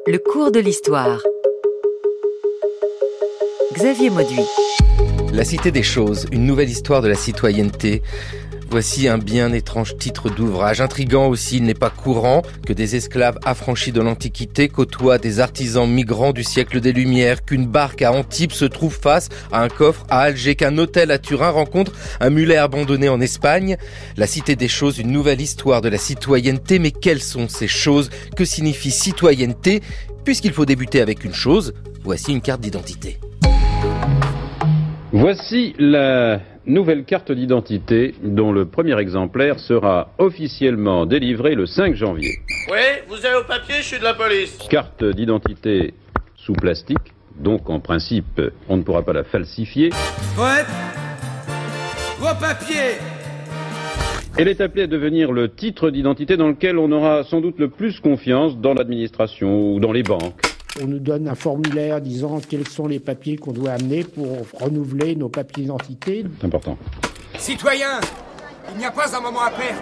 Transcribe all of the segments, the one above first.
Le cours de l'histoire. Xavier Mauduit. La cité des choses, une nouvelle histoire de la citoyenneté. Voici un bien étrange titre d'ouvrage. Intriguant aussi, il n'est pas courant que des esclaves affranchis de l'Antiquité côtoient des artisans migrants du siècle des Lumières, qu'une barque à Antibes se trouve face à un coffre à Alger, qu'un hôtel à Turin rencontre un mulet abandonné en Espagne. La cité des choses, une nouvelle histoire de la citoyenneté. Mais quelles sont ces choses? Que signifie citoyenneté? Puisqu'il faut débuter avec une chose, voici une carte d'identité. Voici la nouvelle carte d'identité dont le premier exemplaire sera officiellement délivré le 5 janvier. Oui, vous avez au papier, je suis de la police. Carte d'identité sous plastique, donc en principe on ne pourra pas la falsifier. Ouais. Vos papiers. Elle est appelée à devenir le titre d'identité dans lequel on aura sans doute le plus confiance dans l'administration ou dans les banques. On nous donne un formulaire disant quels sont les papiers qu'on doit amener pour renouveler nos papiers d'identité. C'est important. Citoyens, il n'y a pas un moment à perdre.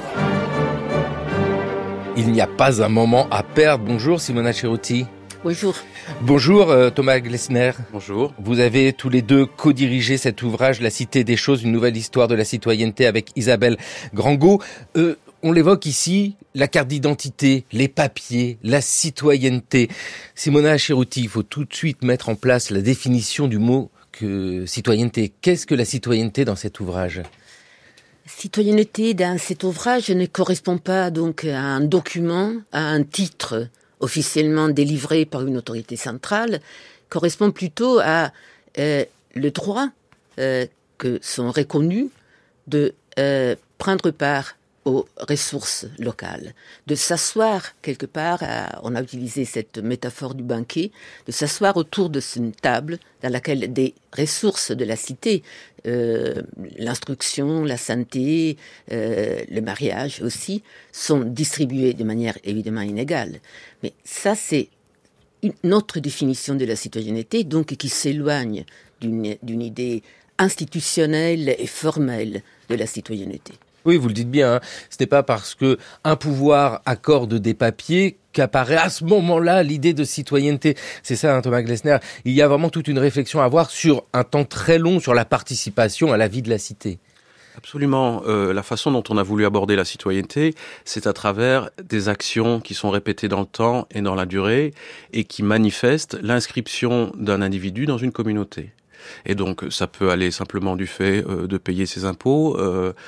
Il n'y a pas un moment à perdre. Bonjour Simona Cerutti. Bonjour. Bonjour Thomas Glessner. Bonjour. Vous avez tous les deux co-dirigé cet ouvrage, La Cité des choses, une nouvelle histoire de la citoyenneté avec Isabelle Grangot. On l'évoque ici, la carte d'identité, les papiers, la citoyenneté. Simona Cerutti, il faut tout de suite mettre en place la définition du mot citoyenneté. Qu'est-ce que la citoyenneté dans cet ouvrage ? Citoyenneté dans cet ouvrage ne correspond pas donc à un document, à un titre officiellement délivré par une autorité centrale, correspond plutôt à le droit que sont reconnus de prendre part aux ressources locales, de s'asseoir quelque part, on a utilisé cette métaphore du banquet, de s'asseoir autour de une table dans laquelle des ressources de la cité, l'instruction, la santé, le mariage aussi, sont distribuées de manière évidemment inégale. Mais ça, c'est une autre définition de la citoyenneté, donc qui s'éloigne d'une idée institutionnelle et formelle de la citoyenneté. Oui, vous le dites bien, hein. Ce n'est pas parce que un pouvoir accorde des papiers qu'apparaît à ce moment-là l'idée de citoyenneté. C'est ça, hein, Thomas Glessner. Il y a vraiment toute une réflexion à avoir sur un temps très long sur la participation à la vie de la cité. Absolument. La façon dont on a voulu aborder la citoyenneté, c'est à travers des actions qui sont répétées dans le temps et dans la durée et qui manifestent l'inscription d'un individu dans une communauté. Et donc, ça peut aller simplement du fait de payer ses impôts,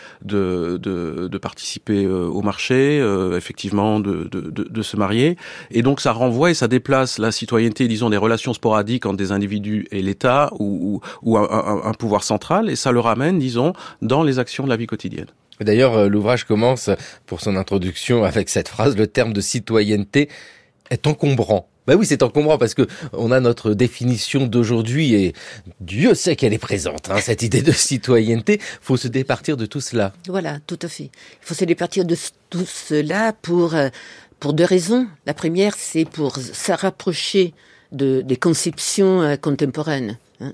de participer au marché, effectivement, de se marier. Et donc, ça renvoie et ça déplace la citoyenneté, disons, des relations sporadiques entre des individus et l'État ou un pouvoir central, et ça le ramène, disons, dans les actions de la vie quotidienne. D'ailleurs, l'ouvrage commence, pour son introduction, avec cette phrase, le terme de citoyenneté est encombrant. Ben oui, c'est encombrant parce que on a notre définition d'aujourd'hui et Dieu sait qu'elle est présente, hein, cette idée de citoyenneté. Faut se départir de tout cela. Voilà, tout à fait. Il faut se départir de tout cela pour deux raisons. La première, c'est pour se rapprocher des conceptions contemporaines, hein,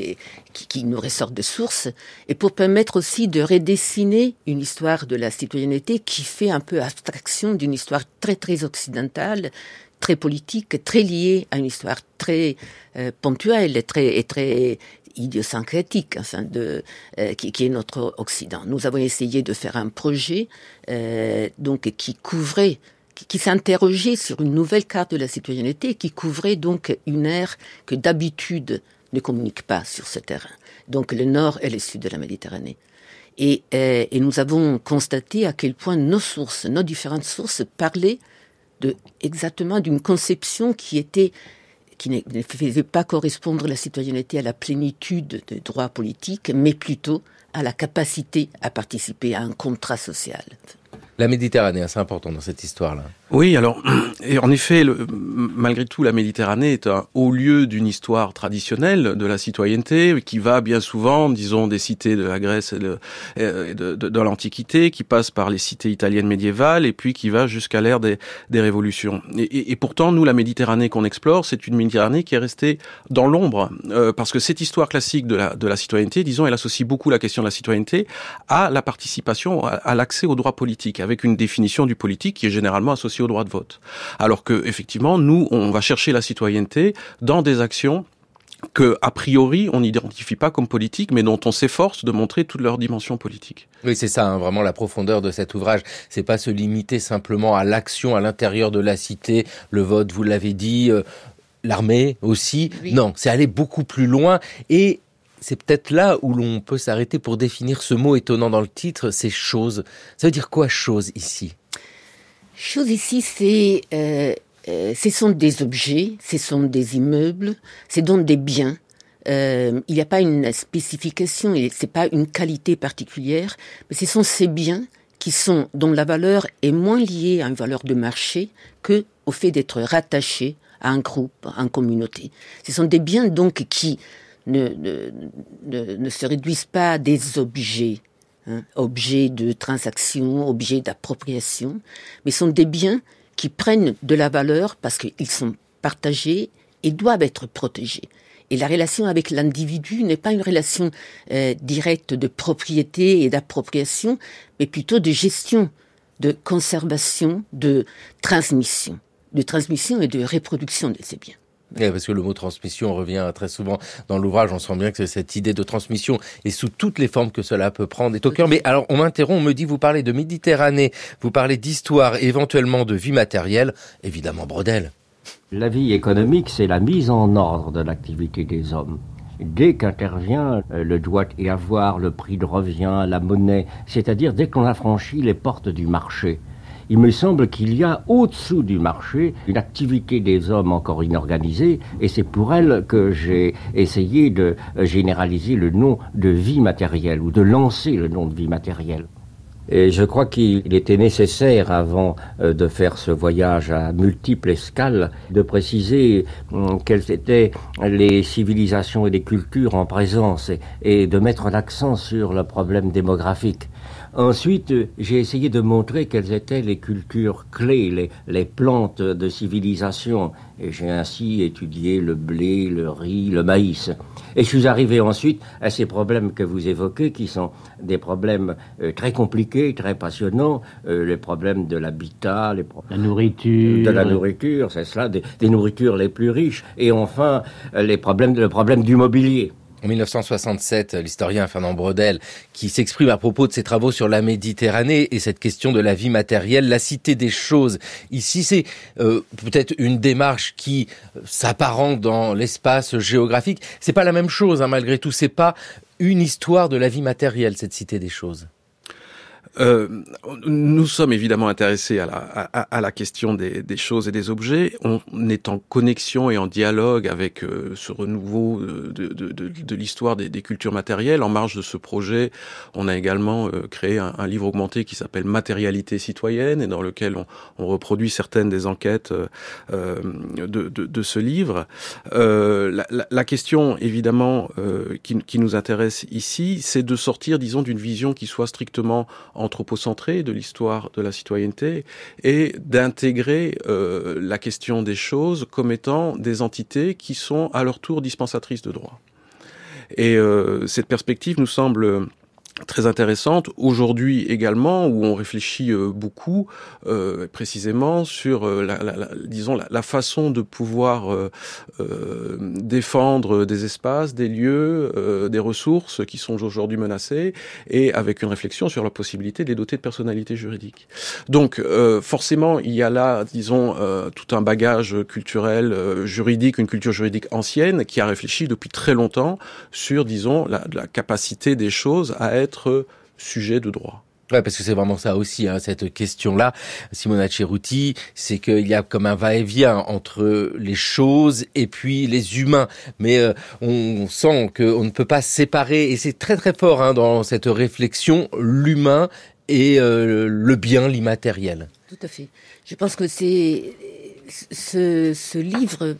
qui nous ressortent de sources, et pour permettre aussi de redessiner une histoire de la citoyenneté qui fait un peu abstraction d'une histoire très très occidentale, très politique, très liée à une histoire très ponctuelle et très idiosyncratique, enfin qui est notre Occident. Nous avons essayé de faire un projet donc qui s'interrogeait sur une nouvelle carte de la citoyenneté, qui couvrait donc une ère que d'habitude ne communique pas sur ce terrain. Donc le nord et le sud de la Méditerranée. Et nous avons constaté à quel point nos différentes sources parlaient exactement d'une conception qui ne faisait pas correspondre la citoyenneté à la plénitude des droits politiques, mais plutôt à la capacité à participer à un contrat social. La Méditerranée, c'est important dans cette histoire-là. Oui, alors, et en effet, malgré tout, la Méditerranée est un haut lieu d'une histoire traditionnelle de la citoyenneté qui va bien souvent, disons, des cités de la Grèce et de l'Antiquité, qui passe par les cités italiennes médiévales et puis qui va jusqu'à l'ère des révolutions. Et pourtant, nous, la Méditerranée qu'on explore, c'est une Méditerranée qui est restée dans l'ombre, parce que cette histoire classique de la citoyenneté, disons, elle associe beaucoup la question de la citoyenneté à la participation, à l'accès aux droits politiques, avec une définition du politique qui est généralement associée aussi au droit de vote. Alors que, effectivement, nous, on va chercher la citoyenneté dans des actions que, a priori, on n'identifie pas comme politiques, mais dont on s'efforce de montrer toute leur dimension politique. Oui, c'est ça, vraiment la profondeur de cet ouvrage. C'est pas se limiter simplement à l'action à l'intérieur de la cité, le vote, vous l'avez dit, l'armée aussi. Oui. Non, c'est aller beaucoup plus loin et c'est peut-être là où l'on peut s'arrêter pour définir ce mot étonnant dans le titre, c'est chose. Ça veut dire quoi, chose, ici ? Chose ici, ce sont des objets, ce sont des immeubles, c'est donc des biens. Il n'y a pas une spécification, et c'est pas une qualité particulière, mais ce sont ces biens dont la valeur est moins liée à une valeur de marché que au fait d'être rattachés à un groupe, à une communauté. Ce sont des biens donc qui ne se réduisent pas à des objets, objets de transaction, objets d'appropriation, mais sont des biens qui prennent de la valeur parce qu'ils sont partagés et doivent être protégés. Et la relation avec l'individu n'est pas une relation directe de propriété et d'appropriation, mais plutôt de gestion, de conservation, de transmission et de reproduction de ces biens. Oui, parce que le mot transmission revient très souvent dans l'ouvrage. On sent bien que cette idée de transmission et sous toutes les formes que cela peut prendre est au cœur. Mais alors, on m'interrompt, on me dit, vous parlez de Méditerranée, vous parlez d'histoire, éventuellement de vie matérielle, évidemment Braudel. La vie économique, c'est la mise en ordre de l'activité des hommes. Dès qu'intervient le doit y avoir, le prix de revient, la monnaie, c'est-à-dire dès qu'on a franchi les portes du marché, il me semble qu'il y a au-dessous du marché une activité des hommes encore inorganisée, et c'est pour elle que j'ai essayé de généraliser le nom de vie matérielle, ou de lancer le nom de vie matérielle. Et je crois qu'il était nécessaire, avant de faire ce voyage à multiples escales, de préciser quelles étaient les civilisations et les cultures en présence, et de mettre l'accent sur le problème démographique. Ensuite, j'ai essayé de montrer quelles étaient les cultures clés, les plantes de civilisation. Et j'ai ainsi étudié le blé, le riz, le maïs. Et je suis arrivé ensuite à ces problèmes que vous évoquez, qui sont des problèmes très compliqués, très passionnants. Les problèmes de l'habitat, la nourriture. De la nourriture, c'est cela, des nourritures les plus riches. Et enfin, le problème du mobilier. En 1967, l'historien Fernand Braudel, qui s'exprime à propos de ses travaux sur la Méditerranée et cette question de la vie matérielle, la cité des choses. Ici, c'est peut-être une démarche qui s'apparente dans l'espace géographique. C'est pas la même chose, malgré tout. C'est pas une histoire de la vie matérielle, cette cité des choses. Nous sommes évidemment intéressés à la question des choses et des objets. On est en connexion et en dialogue avec ce renouveau de l'histoire des cultures matérielles. En marge de ce projet, on a également créé un livre augmenté qui s'appelle Matérialité citoyenne, et dans lequel on reproduit certaines des enquêtes de ce livre. La question évidemment qui nous intéresse ici, c'est de sortir, disons, d'une vision qui soit strictement anthropocentré de l'histoire de la citoyenneté, et d'intégrer la question des choses comme étant des entités qui sont à leur tour dispensatrices de droit. Et cette perspective nous semble très intéressante aujourd'hui également, où on réfléchit beaucoup précisément sur la façon de pouvoir défendre des espaces, des lieux, des ressources qui sont aujourd'hui menacées, et avec une réflexion sur la possibilité de les doter de personnalité juridique. Donc forcément il y a là, disons, tout un bagage culturel, juridique, une culture juridique ancienne qui a réfléchi depuis très longtemps sur, disons, la capacité des choses à être sujet de droit. Ouais, parce que c'est vraiment ça aussi, cette question-là, Simona Ceruti, c'est qu'il y a comme un va-et-vient entre les choses et puis les humains. Mais on sent qu'on ne peut pas séparer, et c'est très très fort dans cette réflexion, l'humain et le bien, l'immatériel. Tout à fait. Je pense que c'est ce livre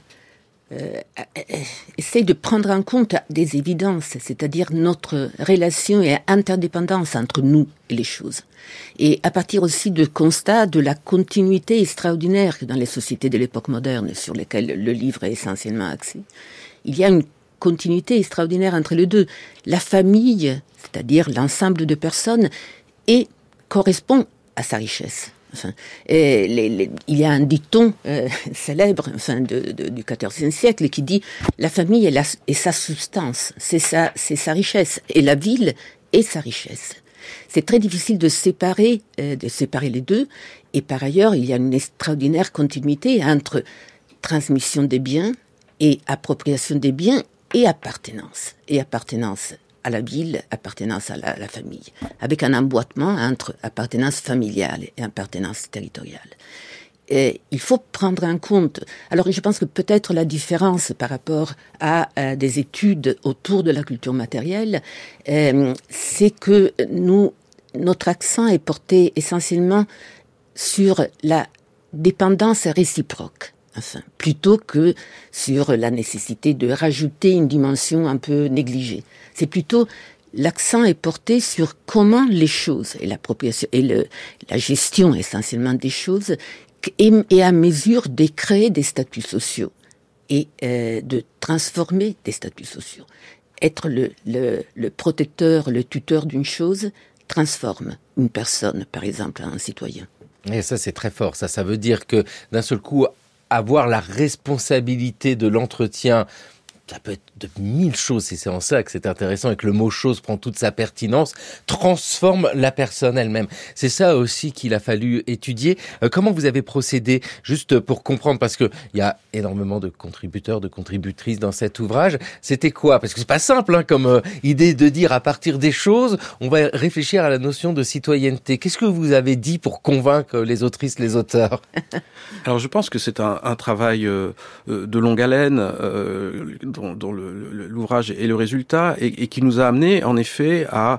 essaye de prendre en compte des évidences, c'est-à-dire notre relation et interdépendance entre nous et les choses. Et à partir aussi de constats de la continuité extraordinaire dans les sociétés de l'époque moderne, sur lesquelles le livre est essentiellement axé. Il y a une continuité extraordinaire entre les deux. La famille, c'est-à-dire l'ensemble de personnes, correspond à sa richesse. Enfin, il y a un dicton célèbre du XIVe siècle qui dit « La famille est sa substance, c'est sa richesse, et la ville est sa richesse ». C'est très difficile de séparer les deux, et par ailleurs, il y a une extraordinaire continuité entre transmission des biens et appropriation des biens et appartenance à la ville, appartenance à la famille, avec un emboîtement entre appartenance familiale et appartenance territoriale. Et il faut prendre en compte. Alors, je pense que peut-être la différence par rapport à des études autour de la culture matérielle, c'est que notre accent est porté essentiellement sur la dépendance réciproque. Enfin, plutôt que sur la nécessité de rajouter une dimension un peu négligée. C'est plutôt, l'accent est porté sur comment les choses, et l'appropriation, et la gestion essentiellement des choses, est à mesure de créer des statuts sociaux et de transformer des statuts sociaux. Être le protecteur, le tuteur d'une chose transforme une personne, par exemple, en un citoyen. Et ça, c'est très fort. Ça veut dire que d'un seul coup, avoir la responsabilité de l'entretien, ça peut être de 1000 choses, et c'est en ça que c'est intéressant et que le mot « chose » prend toute sa pertinence, transforme la personne elle-même. C'est ça aussi qu'il a fallu étudier. Comment vous avez procédé, juste pour comprendre, parce que il y a énormément de contributeurs, de contributrices dans cet ouvrage. C'était quoi? Parce que c'est pas simple comme idée de dire à partir des choses, on va réfléchir à la notion de citoyenneté. Qu'est-ce que vous avez dit pour convaincre les autrices, les auteurs? Alors je pense que c'est un travail de longue haleine, dont l'ouvrage est le résultat, et qui nous a amené en effet à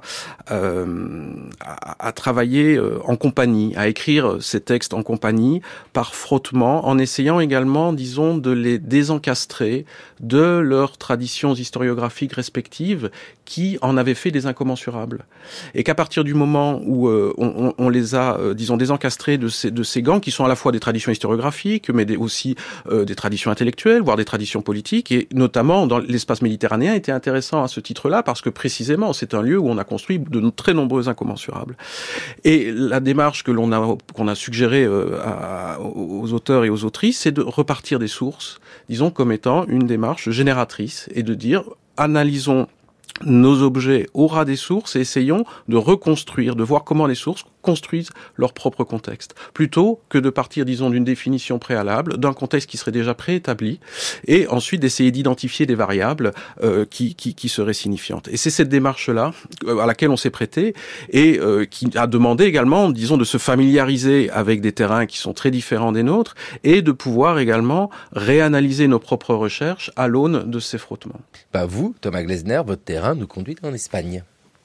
travailler en compagnie, à écrire ces textes en compagnie, par frottement, en essayant également, disons, de les désencastrer de leurs traditions historiographiques respectives qui en avaient fait des incommensurables. Et qu'à partir du moment où on les a, disons, désencastrés de ces gants qui sont à la fois des traditions historiographiques, mais aussi des traditions intellectuelles, voire des traditions politiques, et notamment dans l'espace méditerranéen était intéressant à ce titre-là, parce que précisément, c'est un lieu où on a construit de très nombreux incommensurables. Et la démarche qu'on a suggérée aux auteurs et aux autrices, c'est de repartir des sources, disons, comme étant une démarche génératrice, et de dire, analysons nos objets au ras des sources et essayons de reconstruire, de voir comment les sources construisent leur propre contexte, plutôt que de partir, disons, d'une définition préalable, d'un contexte qui serait déjà préétabli, et ensuite d'essayer d'identifier des variables qui seraient signifiantes. Et c'est cette démarche-là à laquelle on s'est prêté, et qui a demandé également, disons, de se familiariser avec des terrains qui sont très différents des nôtres, et de pouvoir également réanalyser nos propres recherches à l'aune de ces frottements. Vous, Thomas Glesner, votre terrain nous conduit en Espagne.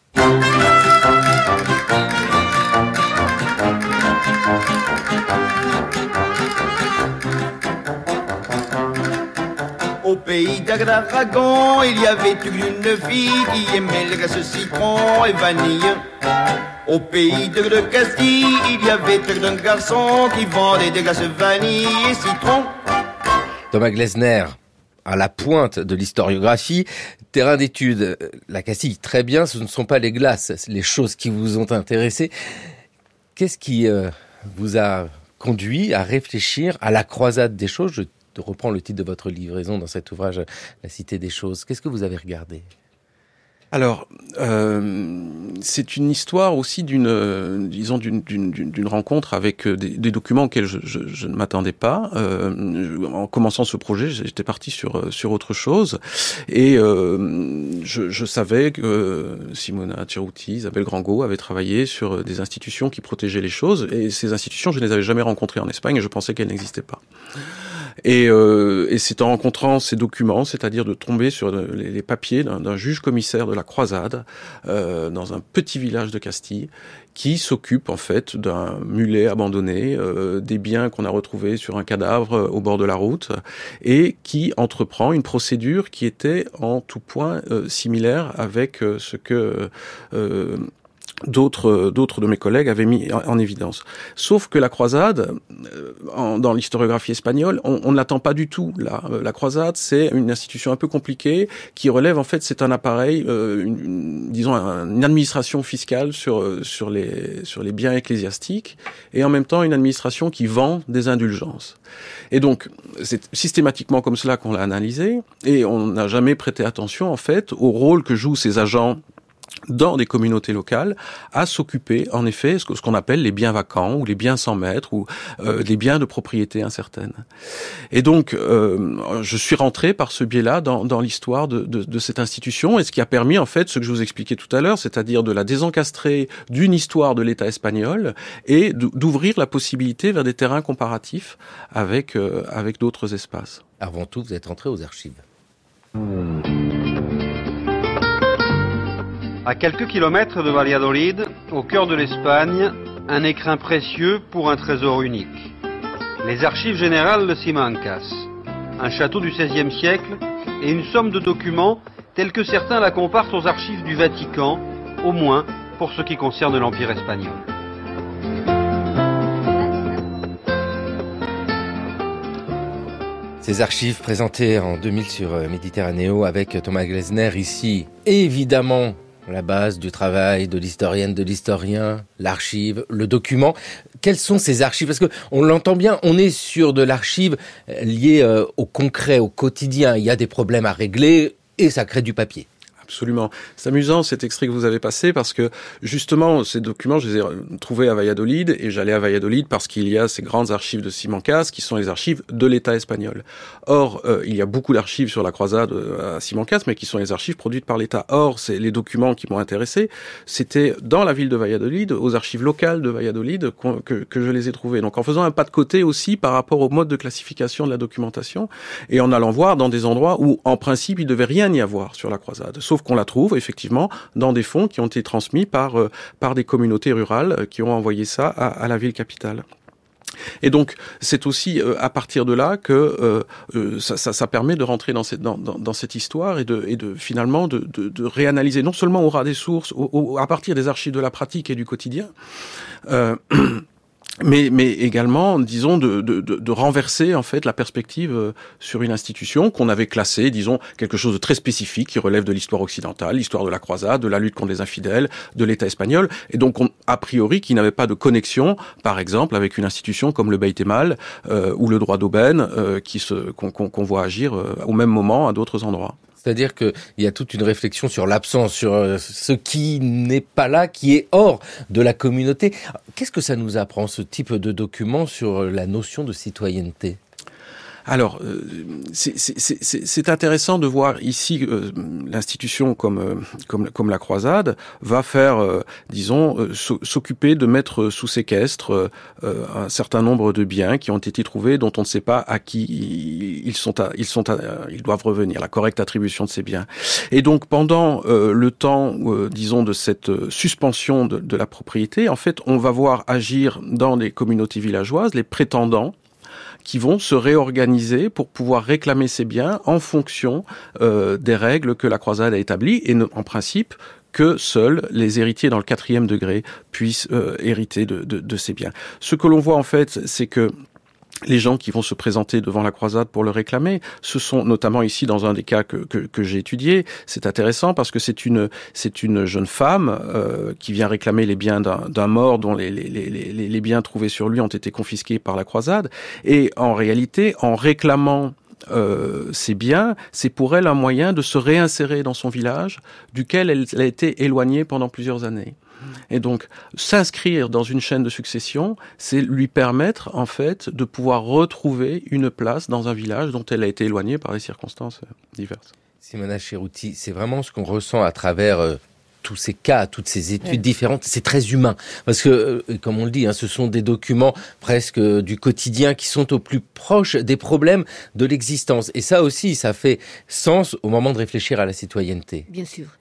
Au pays d'Aragon, il y avait une fille qui aimait les glaces citron et vanille. Au pays de Castille, il y avait un garçon qui vendait des glaces vanille et citron. Thomas Glesner, à la pointe de l'historiographie, terrain d'étude, la Castille, très bien, ce ne sont pas les glaces, les choses qui vous ont intéressé. Qu'est-ce qui vous a conduit à réfléchir à la croisade des choses? Je reprends le titre de votre livraison dans cet ouvrage, La Cité des choses. Qu'est-ce que vous avez regardé? Alors, c'est une histoire aussi d'une rencontre avec des documents auxquels je ne m'attendais pas. En commençant ce projet, j'étais parti sur autre chose, et je savais que Simona Cerruti, Isabelle Grangot avaient travaillé sur des institutions qui protégeaient les choses, et ces institutions, je ne les avais jamais rencontrées en Espagne, et je pensais qu'elles n'existaient pas. Et c'est en rencontrant ces documents, c'est-à-dire de tomber sur les papiers d'un juge-commissaire de la croisade dans un petit village de Castille, qui s'occupe en fait d'un mulet abandonné, des biens qu'on a retrouvés sur un cadavre au bord de la route, et qui entreprend une procédure qui était en tout point similaire avec ce que d'autres de mes collègues avaient mis en évidence. Sauf que la croisade, dans l'historiographie espagnole, on ne l'attend pas du tout. La croisade, c'est une institution un peu compliquée qui relève, en fait, c'est un appareil, une administration fiscale sur les biens ecclésiastiques et en même temps une administration qui vend des indulgences. Et donc, c'est systématiquement comme cela qu'on l'a analysé et on n'a jamais prêté attention, en fait, au rôle que jouent ces agents dans des communautés locales, à s'occuper, en effet, ce qu'on appelle les biens vacants, ou les biens sans maître, ou les biens de propriété incertaine. Et donc, je suis rentré par ce biais-là dans l'histoire de cette institution, et ce qui a permis, en fait, ce que je vous expliquais tout à l'heure, c'est-à-dire de la désencastrer d'une histoire de l'État espagnol, et d'ouvrir la possibilité vers des terrains comparatifs avec d'autres espaces. Avant tout, vous êtes rentré aux archives. À quelques kilomètres de Valladolid, au cœur de l'Espagne, un écrin précieux pour un trésor unique. Les archives générales de Simancas, un château du XVIe siècle et une somme de documents tels que certains la comparent aux archives du Vatican, au moins pour ce qui concerne l'Empire espagnol. Ces archives présentées en 2000 sur Méditerranéo avec Thomas Glesner ici, évidemment, la base du travail de l'historienne, de l'historien, l'archive, le document. Quelles sont ces archives? Parce que on l'entend bien, on est sur de l'archive liée au concret, au quotidien. Il y a des problèmes à régler et ça crée du papier. Absolument. C'est amusant cet extrait que vous avez passé parce que justement ces documents je les ai trouvés à Valladolid et j'allais à Valladolid parce qu'il y a ces grandes archives de Simancas qui sont les archives de l'État espagnol. Or, il y a beaucoup d'archives sur la croisade à Simancas mais qui sont les archives produites par l'État. Or, c'est les documents qui m'ont intéressé, c'était dans la ville de Valladolid, aux archives locales de Valladolid que je les ai trouvés. Donc en faisant un pas de côté aussi par rapport au mode de classification de la documentation et en allant voir dans des endroits où en principe il ne devait rien y avoir sur la croisade. Sauf qu'on la trouve effectivement dans des fonds qui ont été transmis par des communautés rurales qui ont envoyé ça à la ville capitale. Et donc c'est aussi à partir de là que ça permet de rentrer dans cette histoire et de finalement de réanalyser non seulement au ras des sources, à partir des archives de la pratique et du quotidien. Mais également, disons, de renverser en fait la perspective sur une institution qu'on avait classée, disons, quelque chose de très spécifique qui relève de l'histoire occidentale, l'histoire de la croisade, de la lutte contre les infidèles, de l'État espagnol, et donc a priori qui n'avait pas de connexion, par exemple, avec une institution comme le Beit El Mal ou le droit d'aubaine, qu'on voit agir au même moment à d'autres endroits. C'est-à-dire qu'il y a toute une réflexion sur l'absence, sur ce qui n'est pas là, qui est hors de la communauté. Qu'est-ce que ça nous apprend, ce type de document, sur la notion de citoyenneté ? Alors, c'est intéressant de voir ici l'institution comme la croisade va faire, s'occuper de mettre sous séquestre un certain nombre de biens qui ont été trouvés, dont on ne sait pas à qui ils doivent revenir, la correcte attribution de ces biens. Et donc, pendant le temps, de cette suspension de la propriété, en fait, on va voir agir dans les communautés villageoises les prétendants qui vont se réorganiser pour pouvoir réclamer ces biens en fonction des règles que la croisade a établies et en principe que seuls les héritiers dans le 4e degré puissent hériter de ces biens. Ce que l'on voit en fait, c'est que les gens qui vont se présenter devant la croisade pour le réclamer, ce sont notamment ici dans un des cas que j'ai étudié. C'est intéressant parce que c'est une jeune femme qui vient réclamer les biens d'un mort dont les biens trouvés sur lui ont été confisqués par la croisade. Et en réalité, en réclamant ces biens, c'est pour elle un moyen de se réinsérer dans son village, duquel elle a été éloignée pendant plusieurs années. Et donc, s'inscrire dans une chaîne de succession, c'est lui permettre, en fait, de pouvoir retrouver une place dans un village dont elle a été éloignée par des circonstances diverses. Simona Cerutti, c'est vraiment ce qu'on ressent à travers tous ces cas, toutes ces études différentes. C'est très humain. Parce que, comme on le dit, ce sont des documents presque du quotidien qui sont au plus proche des problèmes de l'existence. Et ça aussi, ça fait sens au moment de réfléchir à la citoyenneté. Bien sûr.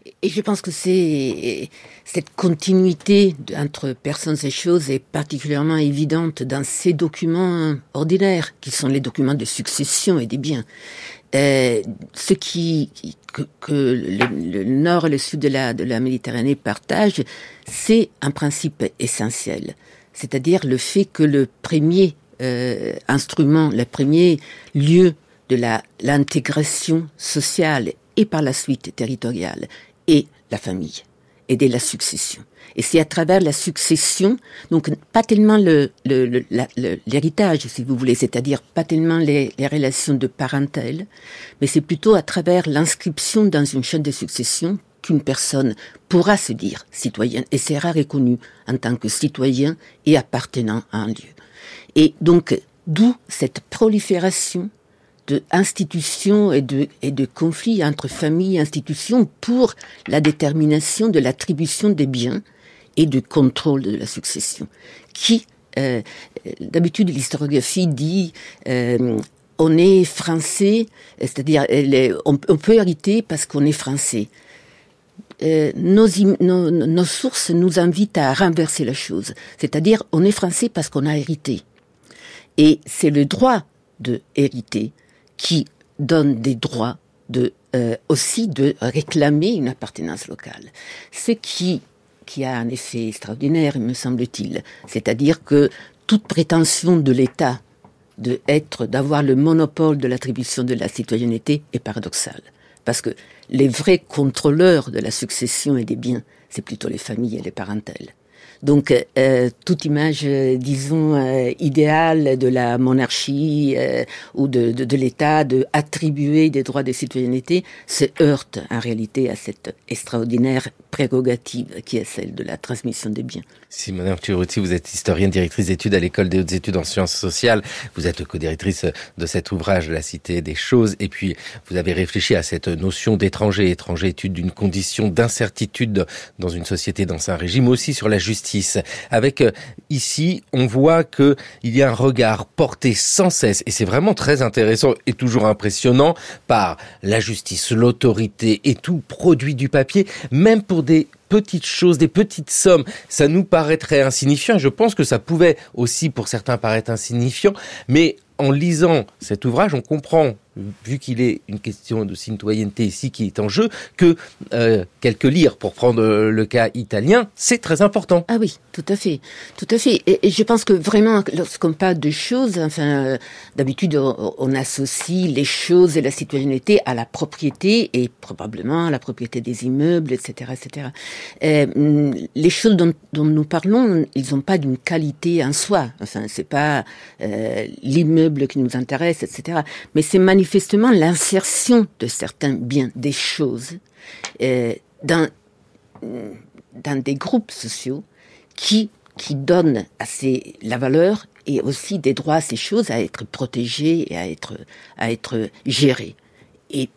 Et je pense que cette continuité entre personnes et choses est particulièrement évidente dans ces documents ordinaires, qui sont les documents de succession et des biens. Ce que le nord et le sud de la Méditerranée partagent, c'est un principe essentiel. C'est-à-dire le fait que le premier instrument, le premier lieu de l'intégration sociale et par la suite territoriale est la famille et de la succession. Et c'est à travers la succession, donc pas tellement l'héritage, si vous voulez, c'est-à-dire pas tellement les relations de parentèle, mais c'est plutôt à travers l'inscription dans une chaîne de succession qu'une personne pourra se dire citoyenne et sera reconnue en tant que citoyen et appartenant à un lieu. Et donc, d'où cette prolifération d'institutions et de conflits entre familles et institutions pour la détermination de l'attribution des biens et du contrôle de la succession. Qui, d'habitude, l'historiographie dit on est français, c'est-à-dire on peut hériter parce qu'on est français. Nos sources nous invitent à renverser la chose, c'est-à-dire on est français parce qu'on a hérité. Et c'est le droit de hériter qui donne des droits aussi de réclamer une appartenance locale. Ce qui a un effet extraordinaire, me semble-t-il. C'est-à-dire que toute prétention de l'État d'avoir le monopole de l'attribution de la citoyenneté est paradoxale. Parce que les vrais contrôleurs de la succession et des biens, c'est plutôt les familles et les parentèles. Donc, toute image, disons, idéale de la monarchie ou de l'État de attribuer des droits de citoyenneté se heurte en réalité à cette extraordinaire prérogative qui est celle de la transmission des biens. Simone Arturuti, vous êtes historienne, directrice d'études à l'École des hautes études en sciences sociales. Vous êtes co-directrice de cet ouvrage, La Cité des choses. Et puis, vous avez réfléchi à cette notion d'étranger. Étranger, étude d'une condition d'incertitude dans une société, dans un régime, aussi sur la justice. Avec, ici, on voit que il y a un regard porté sans cesse, et c'est vraiment très intéressant et toujours impressionnant, par la justice, l'autorité et tout produit du papier, même pour des petites choses, des petites sommes. Ça nous paraîtrait insignifiant, et je pense que ça pouvait aussi pour certains paraître insignifiant, mais en lisant cet ouvrage, on comprend, vu qu'il est une question de citoyenneté ici qui est en jeu, que quelques lire, pour prendre le cas italien, c'est très important. Ah oui, tout à fait, tout à fait. Et je pense que vraiment, lorsqu'on parle de choses, d'habitude, on associe les choses et la citoyenneté à la propriété, et probablement à la propriété des immeubles, etc., etc. Les choses dont nous parlons, ils n'ont pas d'une qualité en soi. C'est pas l'immeuble qui nous intéresse, etc. Mais c'est manifestement l'insertion de certains biens, des choses, dans des groupes sociaux qui donnent la valeur et aussi des droits à ces choses à être protégées et à être gérées. Et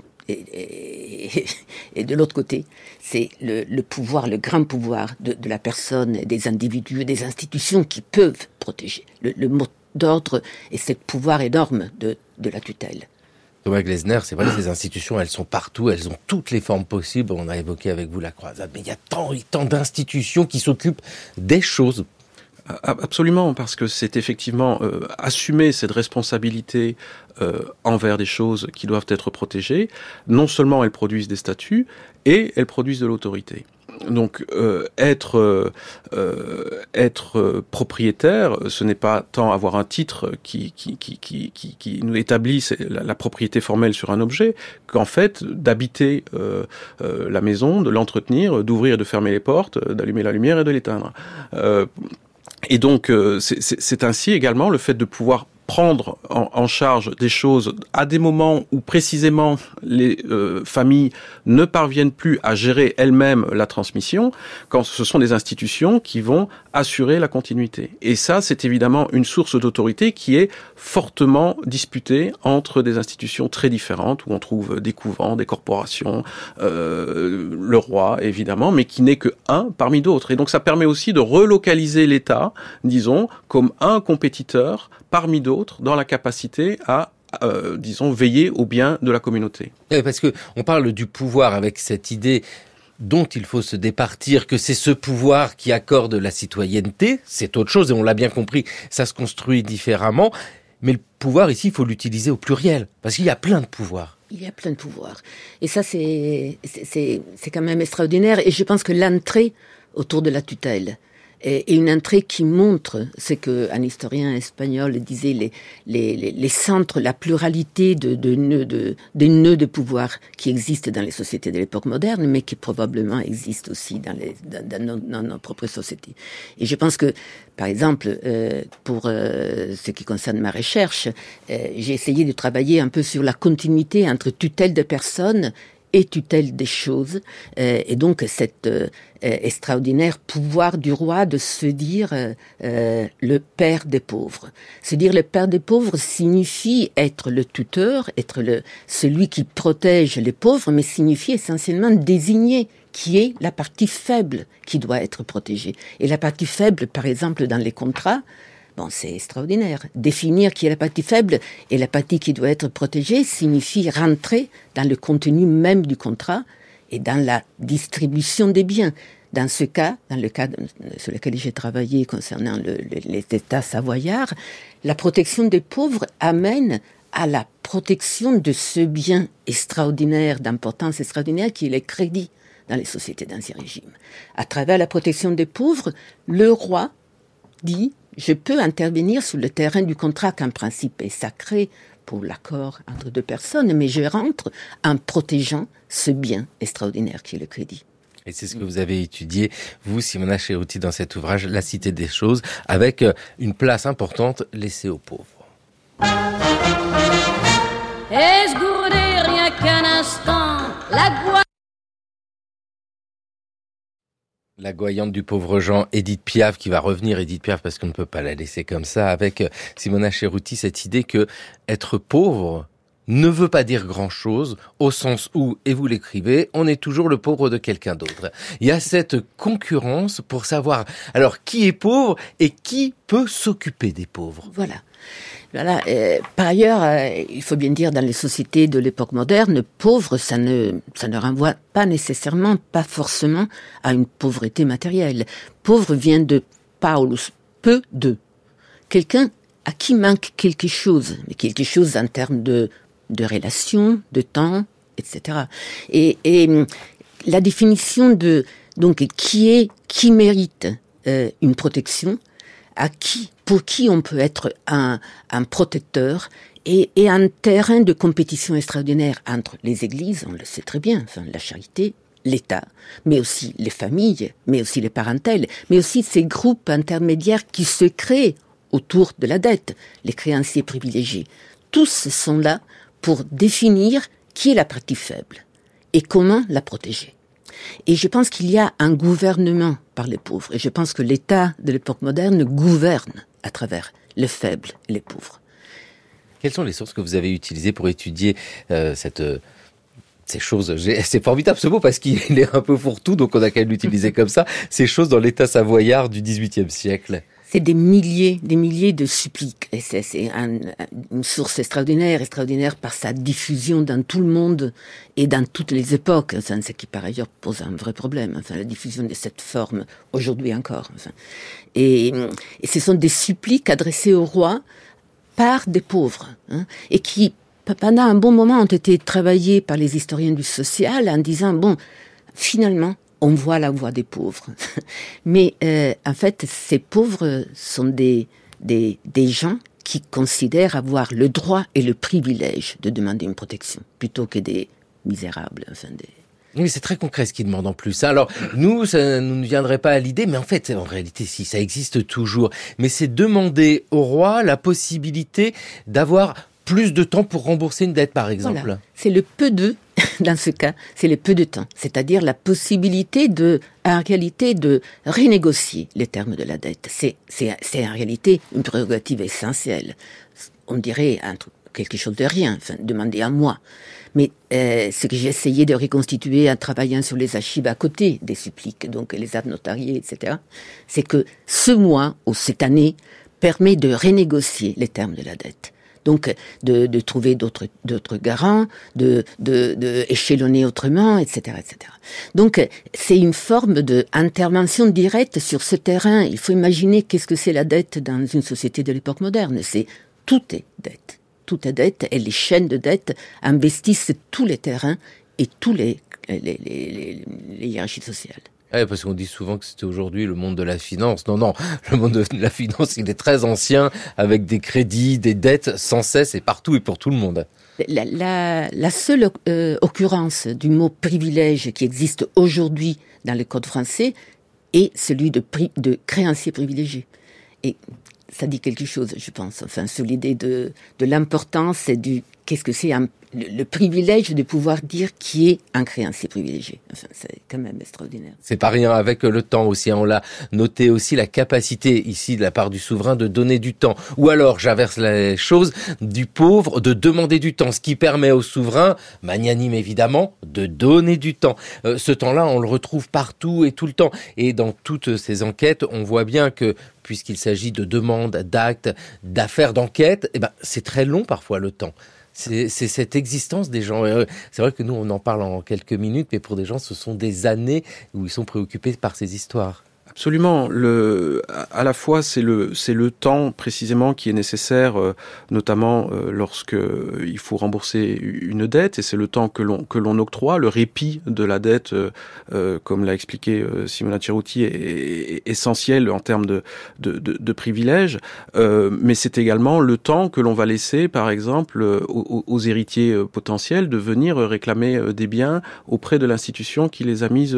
de l'autre côté, c'est le pouvoir, le grand pouvoir de la personne, des individus, des institutions qui peuvent protéger. Le mot d'ordre et ce pouvoir énorme de la tutelle. Thomas Glesner, c'est vrai que ces institutions, elles sont partout, elles ont toutes les formes possibles. On a évoqué avec vous la croisade, mais il y a tant d'institutions qui s'occupent des choses. Absolument, parce que c'est effectivement assumer cette responsabilité envers des choses qui doivent être protégées. Non seulement elles produisent des statuts, et elles produisent de l'autorité. Donc être propriétaire, ce n'est pas tant avoir un titre qui nous établit la propriété formelle sur un objet, qu'en fait d'habiter la maison, de l'entretenir, d'ouvrir et de fermer les portes, d'allumer la lumière et de l'éteindre. Et donc c'est ainsi également le fait de pouvoir prendre en charge des choses à des moments où précisément les familles ne parviennent plus à gérer elles-mêmes la transmission, quand ce sont des institutions qui vont assurer la continuité. Et ça, c'est évidemment une source d'autorité qui est fortement disputée entre des institutions très différentes, où on trouve des couvents, des corporations, le roi évidemment, mais qui n'est que un parmi d'autres. Et donc ça permet aussi de relocaliser l'État, disons, comme un compétiteur parmi d'autres, dans la capacité à disons, veiller au bien de la communauté. Parce que on parle du pouvoir avec cette idée dont il faut se départir, que c'est ce pouvoir qui accorde la citoyenneté, c'est autre chose, et on l'a bien compris, ça se construit différemment, mais le pouvoir ici, il faut l'utiliser au pluriel, parce qu'il y a plein de pouvoirs. Il y a plein de pouvoirs. Et ça, c'est quand même extraordinaire, et je pense que l'entrée autour de la tutelle, et une entrée qui montre ce qu'un historien espagnol disait, les centres, la pluralité des nœuds de pouvoir qui existent dans les sociétés de l'époque moderne, mais qui probablement existent aussi dans nos propres sociétés. Et je pense que, par exemple, pour ce qui concerne ma recherche, j'ai essayé de travailler un peu sur la continuité entre tutelle de personnes et tutelle des choses, et donc cet extraordinaire pouvoir du roi de se dire le père des pauvres. Se dire le père des pauvres signifie être le tuteur, être celui qui protège les pauvres, mais signifie essentiellement désigner qui est la partie faible qui doit être protégée. Et la partie faible, par exemple, dans les contrats, c'est extraordinaire. Définir qui est la partie faible et la partie qui doit être protégée signifie rentrer dans le contenu même du contrat et dans la distribution des biens. Dans ce cas, dans le cas sur lequel j'ai travaillé concernant les États savoyards, la protection des pauvres amène à la protection de ce bien extraordinaire, d'importance extraordinaire qui est le crédit dans les sociétés d'Ancien Régime. À travers la protection des pauvres, le roi dit « Je peux intervenir sur le terrain du contrat qu'un principe est sacré pour l'accord entre deux personnes, mais je rentre en protégeant ce bien extraordinaire qui est le crédit. » Et c'est ce que vous avez étudié, vous, Simona Cerutti, dans cet ouvrage, La Cité des choses, avec une place importante laissée aux pauvres. Esgourder rien qu'un instant, La Goyante du pauvre Jean, Édith Piaf, qui va revenir, Édith Piaf, parce qu'on ne peut pas la laisser comme ça, avec Simona Cerutti, cette idée que être pauvre ne veut pas dire grand-chose, au sens où, et vous l'écrivez, on est toujours le pauvre de quelqu'un d'autre. Il y a cette concurrence pour savoir, alors, qui est pauvre et qui peut s'occuper des pauvres. Voilà. Par ailleurs, il faut bien dire, dans les sociétés de l'époque moderne, pauvre, ça ne renvoie pas nécessairement, pas forcément, à une pauvreté matérielle. Pauvre vient de Paulus, peu de. Quelqu'un à qui manque quelque chose, mais quelque chose en termes de relations, de temps, etc. Et la définition de donc qui mérite une protection, pour qui on peut être un protecteur, et un terrain de compétition extraordinaire entre les églises, on le sait très bien, la charité, l'État, mais aussi les familles, mais aussi les parentèles, mais aussi ces groupes intermédiaires qui se créent autour de la dette, les créanciers privilégiés. Tous sont là pour définir qui est la partie faible et comment la protéger. Et je pense qu'il y a un gouvernement par les pauvres. Et je pense que l'État de l'époque moderne gouverne à travers les faibles et les pauvres. Quelles sont les sources que vous avez utilisées pour étudier ces choses? C'est formidable ce mot parce qu'il est un peu fourre-tout, donc on a qu'à l'utiliser comme ça. Ces choses dans l'État savoyard du XVIIIe siècle. C'est des milliers de suppliques. Et c'est une source extraordinaire par sa diffusion dans tout le monde et dans toutes les époques. Ce qui, par ailleurs, pose un vrai problème. La diffusion de cette forme, aujourd'hui encore. Et ce sont des suppliques adressées au roi par des pauvres. Et qui, pendant un bon moment, ont été travaillées par les historiens du social en disant, finalement, on voit la voix des pauvres. Mais en fait, ces pauvres sont des gens qui considèrent avoir le droit et le privilège de demander une protection, plutôt que des misérables. Oui, c'est très concret ce qu'ils demandent en plus. Alors, nous, ça ne nous viendrait pas à l'idée, mais en fait, en réalité, si, ça existe toujours. Mais c'est demander au roi la possibilité d'avoir plus de temps pour rembourser une dette, par exemple. Voilà. C'est le peu de, dans ce cas, c'est le peu de temps. C'est-à-dire la possibilité en réalité, de renégocier les termes de la dette. C'est en réalité une prérogative essentielle. On dirait quelque chose de rien, demander un mois. Mais ce que j'ai essayé de reconstituer en travaillant sur les archives à côté des suppliques, donc les actes notariés, etc., c'est que ce mois ou cette année permet de renégocier les termes de la dette. Donc, de trouver d'autres garants, de échelonner autrement, etc., etc. Donc, c'est une forme d'intervention directe sur ce terrain. Il faut imaginer qu'est-ce que c'est la dette dans une société de l'époque moderne. Tout est dette. Tout est dette, et les chaînes de dette investissent tous les terrains et tous les hiérarchies sociales. Ouais, parce qu'on dit souvent que c'était aujourd'hui le monde de la finance. Non, le monde de la finance, il est très ancien, avec des crédits, des dettes, sans cesse et partout et pour tout le monde. La seule occurrence du mot privilège qui existe aujourd'hui dans le code français est celui de créancier privilégié. Et ça dit quelque chose, je pense, sur l'idée de l'importance et qu'est-ce que c'est le privilège de pouvoir dire qui est un créancier privilégié. C'est quand même extraordinaire. C'est pas rien avec le temps aussi. On l'a noté aussi, la capacité ici de la part du souverain de donner du temps. Ou alors, j'inverse les choses, du pauvre de demander du temps. Ce qui permet au souverain, magnanime évidemment, de donner du temps. Ce temps-là, on le retrouve partout et tout le temps. Et dans toutes ces enquêtes, on voit bien que puisqu'il s'agit de demandes, d'actes, d'affaires, d'enquêtes, c'est très long parfois le temps. C'est cette existence des gens. C'est vrai que nous, on en parle en quelques minutes, mais pour des gens, ce sont des années où ils sont préoccupés par ces histoires. Absolument. À la fois, c'est le temps précisément qui est nécessaire, notamment lorsque il faut rembourser une dette, et c'est le temps que l'on octroie. Le répit de la dette, comme l'a expliqué Simona Cerutti, est essentiel en termes de privilèges. Mais c'est également le temps que l'on va laisser, par exemple, aux héritiers potentiels de venir réclamer des biens auprès de l'institution qui les a mises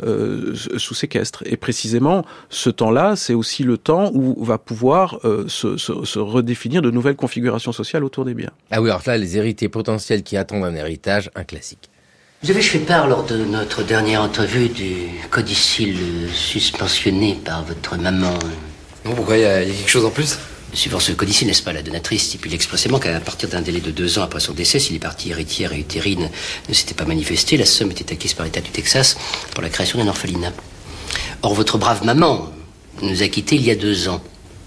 sous séquestre. Et précisément, ce temps-là, c'est aussi le temps où va pouvoir se redéfinir de nouvelles configurations sociales autour des biens. Ah oui, alors là, les héritiers potentiels qui attendent un héritage, un classique. Vous avez fait part lors de notre dernière entrevue du codicile suspensionné par votre maman. Bon, pourquoi il y a quelque chose en plus ? Suivant ce codicile, n'est-ce pas, la donatrice stipule expressément qu'à partir d'un délai de 2 ans après son décès, si les parties héritières et utérines ne s'étaient pas manifestées, la somme était acquise par l'État du Texas pour la création d'un orphelinat. Or, votre brave maman nous a quittés il y a 2 ans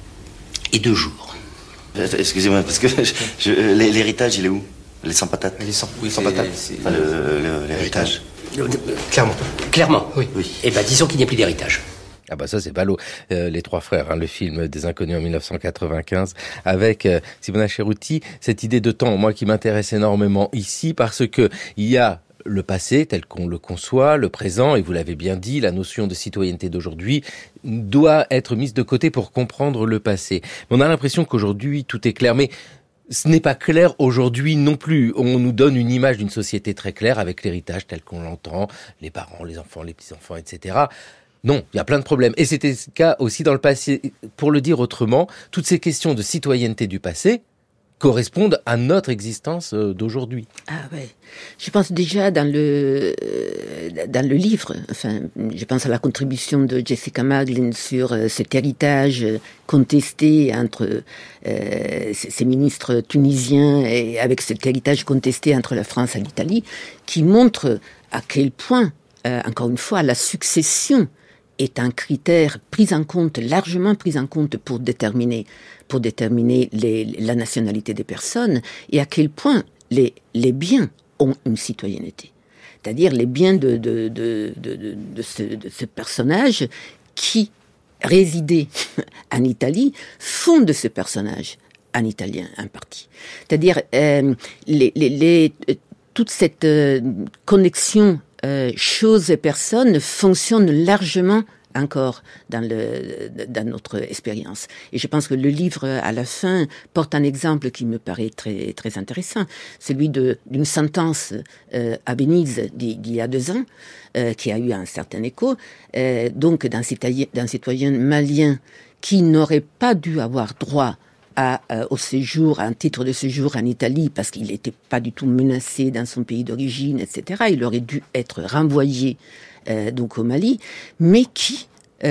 et 2 jours. Excusez-moi, parce que l'héritage, il est où? Les sans patates? Oui, sans patates. Enfin, l'héritage. Clairement, oui. Eh ben, disons qu'il n'y a plus d'héritage. Ah bah ça c'est ballot. Les Trois Frères, le film des Inconnus en 1995, avec Simona Cerutti, cette idée de temps, moi qui m'intéresse énormément ici, parce que il y a le passé tel qu'on le conçoit, le présent, et vous l'avez bien dit, la notion de citoyenneté d'aujourd'hui doit être mise de côté pour comprendre le passé. Mais on a l'impression qu'aujourd'hui tout est clair, mais ce n'est pas clair aujourd'hui non plus. On nous donne une image d'une société très claire avec l'héritage tel qu'on l'entend, les parents, les enfants, les petits-enfants, etc. Non, il y a plein de problèmes. Et c'était le cas aussi dans le passé. Pour le dire autrement, toutes ces questions de citoyenneté du passé correspondent à notre existence d'aujourd'hui. Ah ouais. Je pense déjà dans le livre, je pense à la contribution de Jessica Maglin sur cet héritage contesté entre ces ministres tunisiens et avec cet héritage contesté entre la France et l'Italie, qui montre à quel point, encore une fois, la succession est un critère largement pris en compte pour déterminer la nationalité des personnes, et à quel point les biens ont une citoyenneté. C'est-à-dire les biens de ce personnage qui résidait en Italie font de ce personnage un Italien, un parti. C'est-à-dire toute cette connexion choses et personnes fonctionnent largement encore dans notre expérience. Et je pense que le livre, à la fin, porte un exemple qui me paraît très, très intéressant, celui d'une sentence à Venise d'il y a 2 ans, qui a eu un certain écho, donc d'un citoyen malien qui n'aurait pas dû avoir droit au séjour, à un titre de séjour en Italie, parce qu'il n'était pas du tout menacé dans son pays d'origine, etc. Il aurait dû être renvoyé donc au Mali, mais qui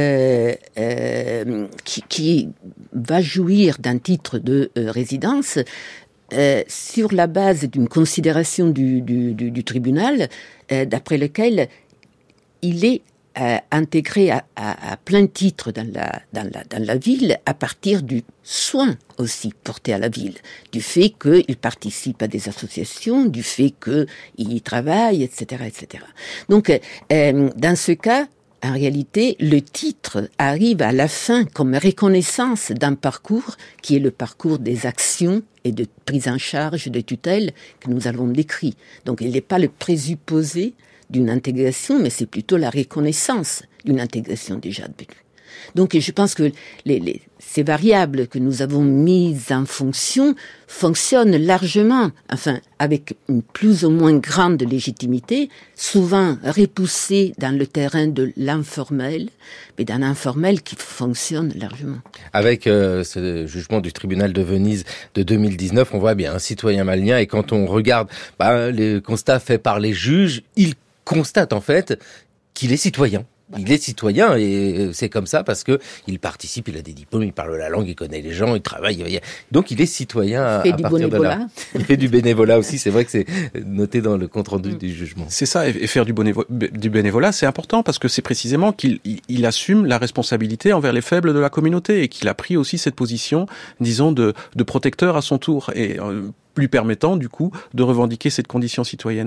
va jouir d'un titre de résidence sur la base d'une considération du tribunal, d'après lequel il est intégré à plein titre dans la ville à partir du soin aussi porté à la ville, du fait qu'il participe à des associations, du fait qu'il y travaille, etc., etc. Donc, dans ce cas, en réalité, le titre arrive à la fin comme reconnaissance d'un parcours qui est le parcours des actions et de prise en charge de tutelle que nous avons décrit. Donc, il n'est pas le présupposé d'une intégration, mais c'est plutôt la reconnaissance d'une intégration déjà de vécu. Donc, je pense que ces variables que nous avons mises en fonction fonctionnent largement, enfin, avec une plus ou moins grande légitimité, souvent repoussées dans le terrain de l'informel, mais d'un informel qui fonctionne largement. Avec ce jugement du tribunal de Venise de 2019, on voit bien un citoyen malien, et quand on regarde les constats faits par les juges, ils constatent en fait qu'il est citoyen. Il est citoyen et c'est comme ça parce que il participe, il a des diplômes, il parle la langue, il connaît les gens, il travaille. Donc il est citoyen à partir de là. Il fait du bénévolat aussi, c'est vrai que c'est noté dans le compte-rendu du jugement. C'est ça, et faire du bénévolat, c'est important parce que c'est précisément qu'il assume la responsabilité envers les faibles de la communauté et qu'il a pris aussi cette position, disons, de protecteur à son tour. Et lui permettant, du coup, de revendiquer cette condition citoyenne.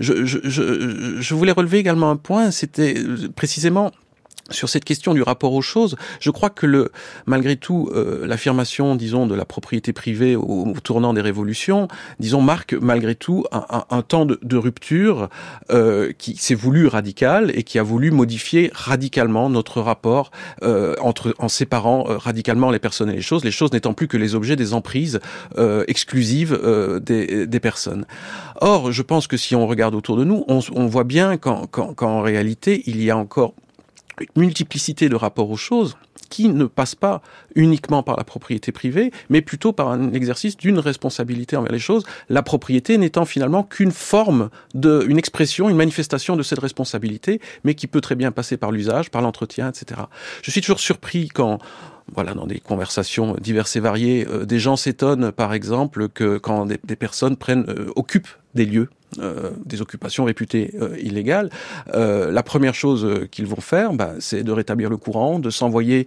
Je voulais relever également un point, c'était précisément sur cette question du rapport aux choses. Je crois que malgré tout, l'affirmation, disons, de la propriété privée au tournant des révolutions, disons, marque malgré tout un temps de rupture qui s'est voulu radical et qui a voulu modifier radicalement notre rapport en séparant radicalement les personnes et les choses n'étant plus que les objets des emprises exclusives des personnes. Or, je pense que si on regarde autour de nous, on voit bien qu'en réalité, il y a encore une multiplicité de rapports aux choses qui ne passent pas uniquement par la propriété privée, mais plutôt par un exercice d'une responsabilité envers les choses, la propriété n'étant finalement qu'une forme une expression, une manifestation de cette responsabilité, mais qui peut très bien passer par l'usage, par l'entretien, etc. Je suis toujours surpris quand, dans des conversations diverses et variées, des gens s'étonnent, par exemple, que quand des personnes occupent des lieux, des occupations réputées illégales, la première chose qu'ils vont faire, c'est de rétablir le courant, de s'envoyer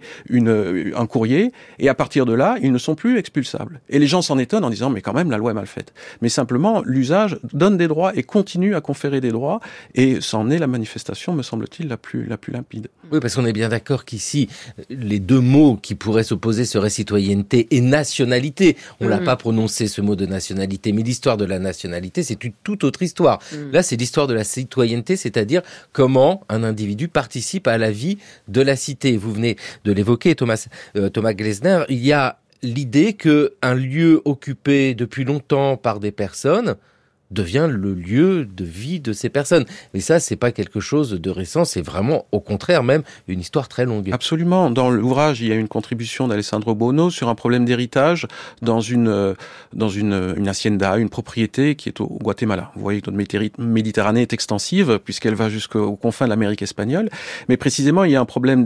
un courrier, et à partir de là, ils ne sont plus expulsables. Et les gens s'en étonnent en disant, mais quand même, la loi est mal faite. Mais simplement, l'usage donne des droits et continue à conférer des droits, et c'en est la manifestation, me semble-t-il, la plus limpide. Oui, parce qu'on est bien d'accord qu'ici, les deux mots qui pourraient s'opposer seraient citoyenneté et nationalité. On l'a pas prononcé, ce mot de nationalité, mais l'histoire de la nationalité, c'est une toute autre histoire. Là, c'est l'histoire de la citoyenneté, c'est-à-dire comment un individu participe à la vie de la cité. Vous venez de l'évoquer, Thomas Glesner. Il y a l'idée qu'un lieu occupé depuis longtemps par des personnes devient le lieu de vie de ces personnes. Mais ça, c'est pas quelque chose de récent, c'est vraiment, au contraire, même une histoire très longue. Absolument. Dans l'ouvrage, il y a une contribution d'Alessandro Bono sur un problème d'héritage dans une hacienda, une propriété qui est au Guatemala. Vous voyez que notre Méditerranée est extensive, puisqu'elle va jusqu'aux confins de l'Amérique espagnole. Mais précisément, il y a un problème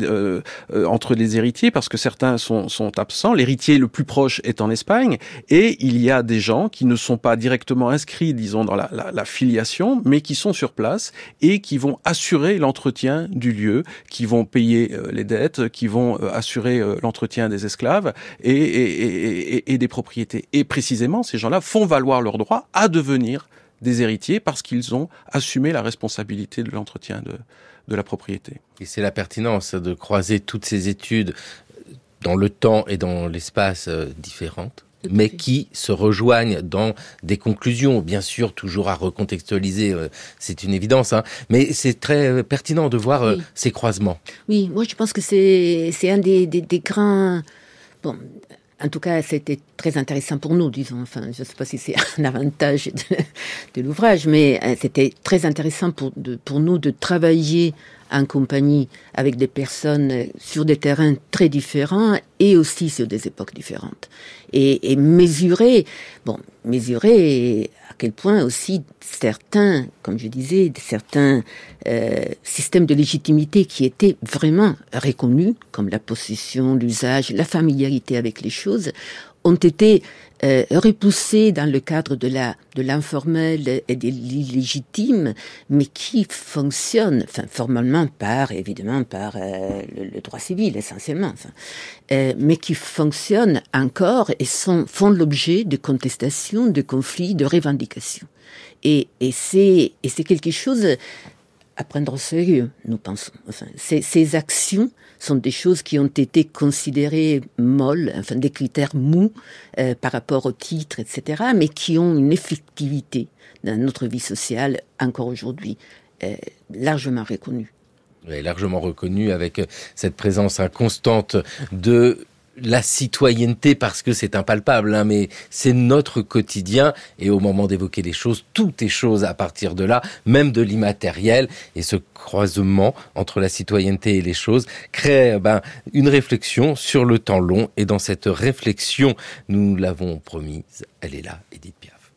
entre les héritiers, parce que certains sont absents. L'héritier le plus proche est en Espagne, et il y a des gens qui ne sont pas directement inscrits, disons, dans la filiation, mais qui sont sur place et qui vont assurer l'entretien du lieu, qui vont payer les dettes, qui vont assurer l'entretien des esclaves et des propriétés. Et précisément, ces gens-là font valoir leur droit à devenir des héritiers parce qu'ils ont assumé la responsabilité de l'entretien de la propriété. Et c'est la pertinence de croiser toutes ces études dans le temps et dans l'espace différentes, mais qui se rejoignent dans des conclusions, bien sûr, toujours à recontextualiser, c'est une évidence, mais c'est très pertinent de voir ces croisements. Oui, moi je pense que c'est un des grands... Bon, en tout cas, c'était très intéressant pour nous, disons. Enfin, je ne sais pas si c'est un avantage de l'ouvrage, mais c'était très intéressant pour nous de travailler en compagnie avec des personnes sur des terrains très différents et aussi sur des époques différentes. Et mesurer à quel point aussi certains, comme je disais, certains systèmes de légitimité qui étaient vraiment reconnus, comme la possession, l'usage, la familiarité avec les choses, ont été repoussée dans le cadre de l'informel et de l'illégitime, mais qui fonctionne, formellement évidemment par le droit civil essentiellement, mais qui fonctionne encore et font l'objet de contestations, de conflits, de revendications. Et c'est quelque chose à prendre au sérieux, nous pensons. Ces actions sont des choses qui ont été considérées molles, des critères mous par rapport au titre, etc., mais qui ont une effectivité dans notre vie sociale encore aujourd'hui largement reconnue. Oui, largement reconnue avec cette présence constante de la citoyenneté, parce que c'est impalpable, mais c'est notre quotidien, et au moment d'évoquer les choses, tout est chose à partir de là, même de l'immatériel, et ce croisement entre la citoyenneté et les choses crée une réflexion sur le temps long, et dans cette réflexion, nous l'avons promise, elle est là, Édith Piaf.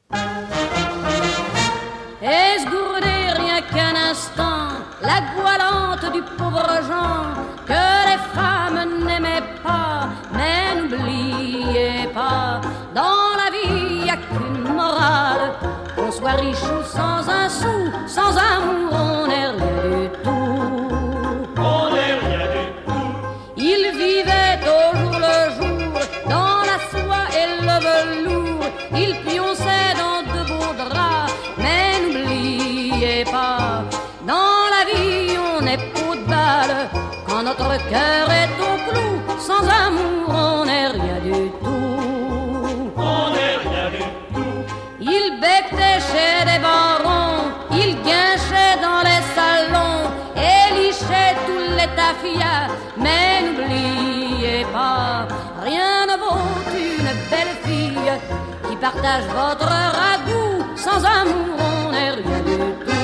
Esgourdez rien qu'un instant la goualante du pauvre Jean que les femmes n'aimaient pas, mais n'oubliez pas, dans la vie y a qu'une morale, qu'on soit riche ou sans un sou, sans amour on n'est rien du tout. On n'est rien du tout. Il vivait au jour le jour dans la soie et le velours, il pionçait dans de beaux draps, mais n'oubliez pas, dans la vie on est peau de balle, quand notre cœur est au clou, sans amour on n'est rien du tout. On n'est rien du tout. Il becquait chez des barons, il guinchait dans les salons, et lichait tous les tafias, mais n'oubliez pas, rien ne vaut une belle fille qui partage votre ragoût, sans amour on n'est rien du tout.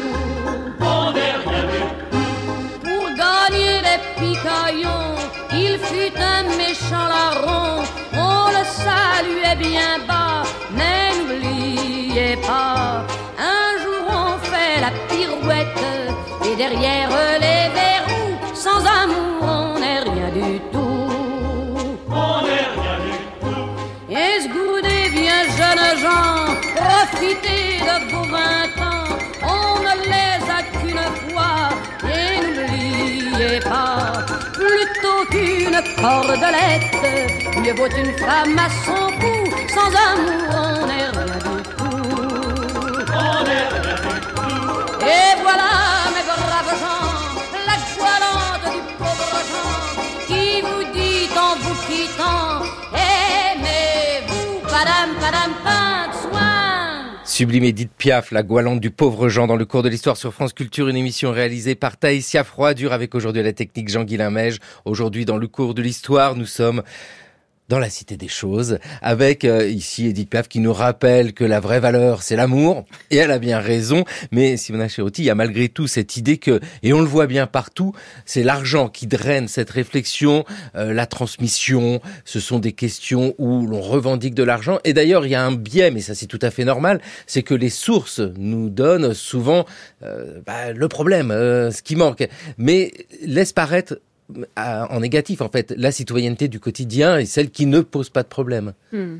On n'est rien du tout. Pour gagner des picaillons, il fut un méchant larron, on le saluait bien bas, mais n'oubliez pas, un jour on fait la pirouette, et derrière les verrous, sans amour on n'est rien du tout. On n'est rien du tout. Esgourdez bien jeunes gens, profitez de vos 20 ans, on ne les a qu'une fois, et n'oubliez pas, plutôt qu'une cordelette, mieux vaut une femme à son cou, sans amour on n'est rien du tout. On n'est rien du tout. Et voilà mes braves gens, la goualante du pauvre Jean, qui vous dit en vous quittant, aimez-vous, padam padam pas de soin. Sublime Édith Piaf, la goualante du pauvre Jean, dans le cours de l'histoire sur France Culture, une émission réalisée par Taïsia Froidure avec aujourd'hui à la technique Jean-Guilain Mège. Aujourd'hui, dans le cours de l'histoire, nous sommes dans la cité des choses, avec ici Édith Piaf qui nous rappelle que la vraie valeur, c'est l'amour, et elle a bien raison, mais Simona Cerotti, il y a malgré tout cette idée que, et on le voit bien partout, c'est l'argent qui draine cette réflexion, la transmission, ce sont des questions où l'on revendique de l'argent, et d'ailleurs il y a un biais, mais ça c'est tout à fait normal, c'est que les sources nous donnent souvent le problème, ce qui manque, mais laisse paraître en négatif, en fait, la citoyenneté du quotidien est celle qui ne pose pas de problème.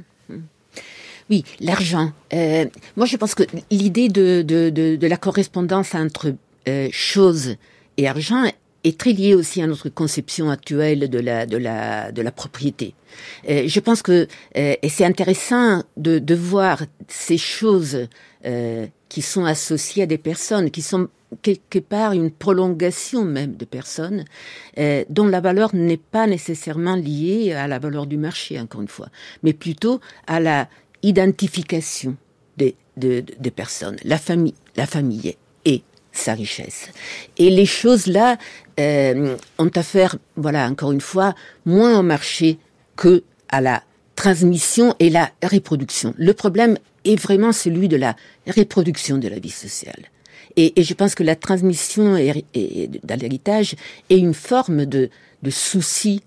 Oui, l'argent. Moi, je pense que l'idée de la correspondance entre choses et argent est très liée aussi à notre conception actuelle de la propriété. Je pense que et c'est intéressant de voir ces choses qui sont associées à des personnes, qui sont quelque part une prolongation même de personnes dont la valeur n'est pas nécessairement liée à la valeur du marché, encore une fois, mais plutôt à la identification des personnes, la famille et sa richesse. Et les choses là ont affaire, voilà, encore une fois, moins au marché que à la transmission et la reproduction. Le problème est vraiment celui de la reproduction de la vie sociale. Et je pense que la transmission dans l'héritage est une forme de souci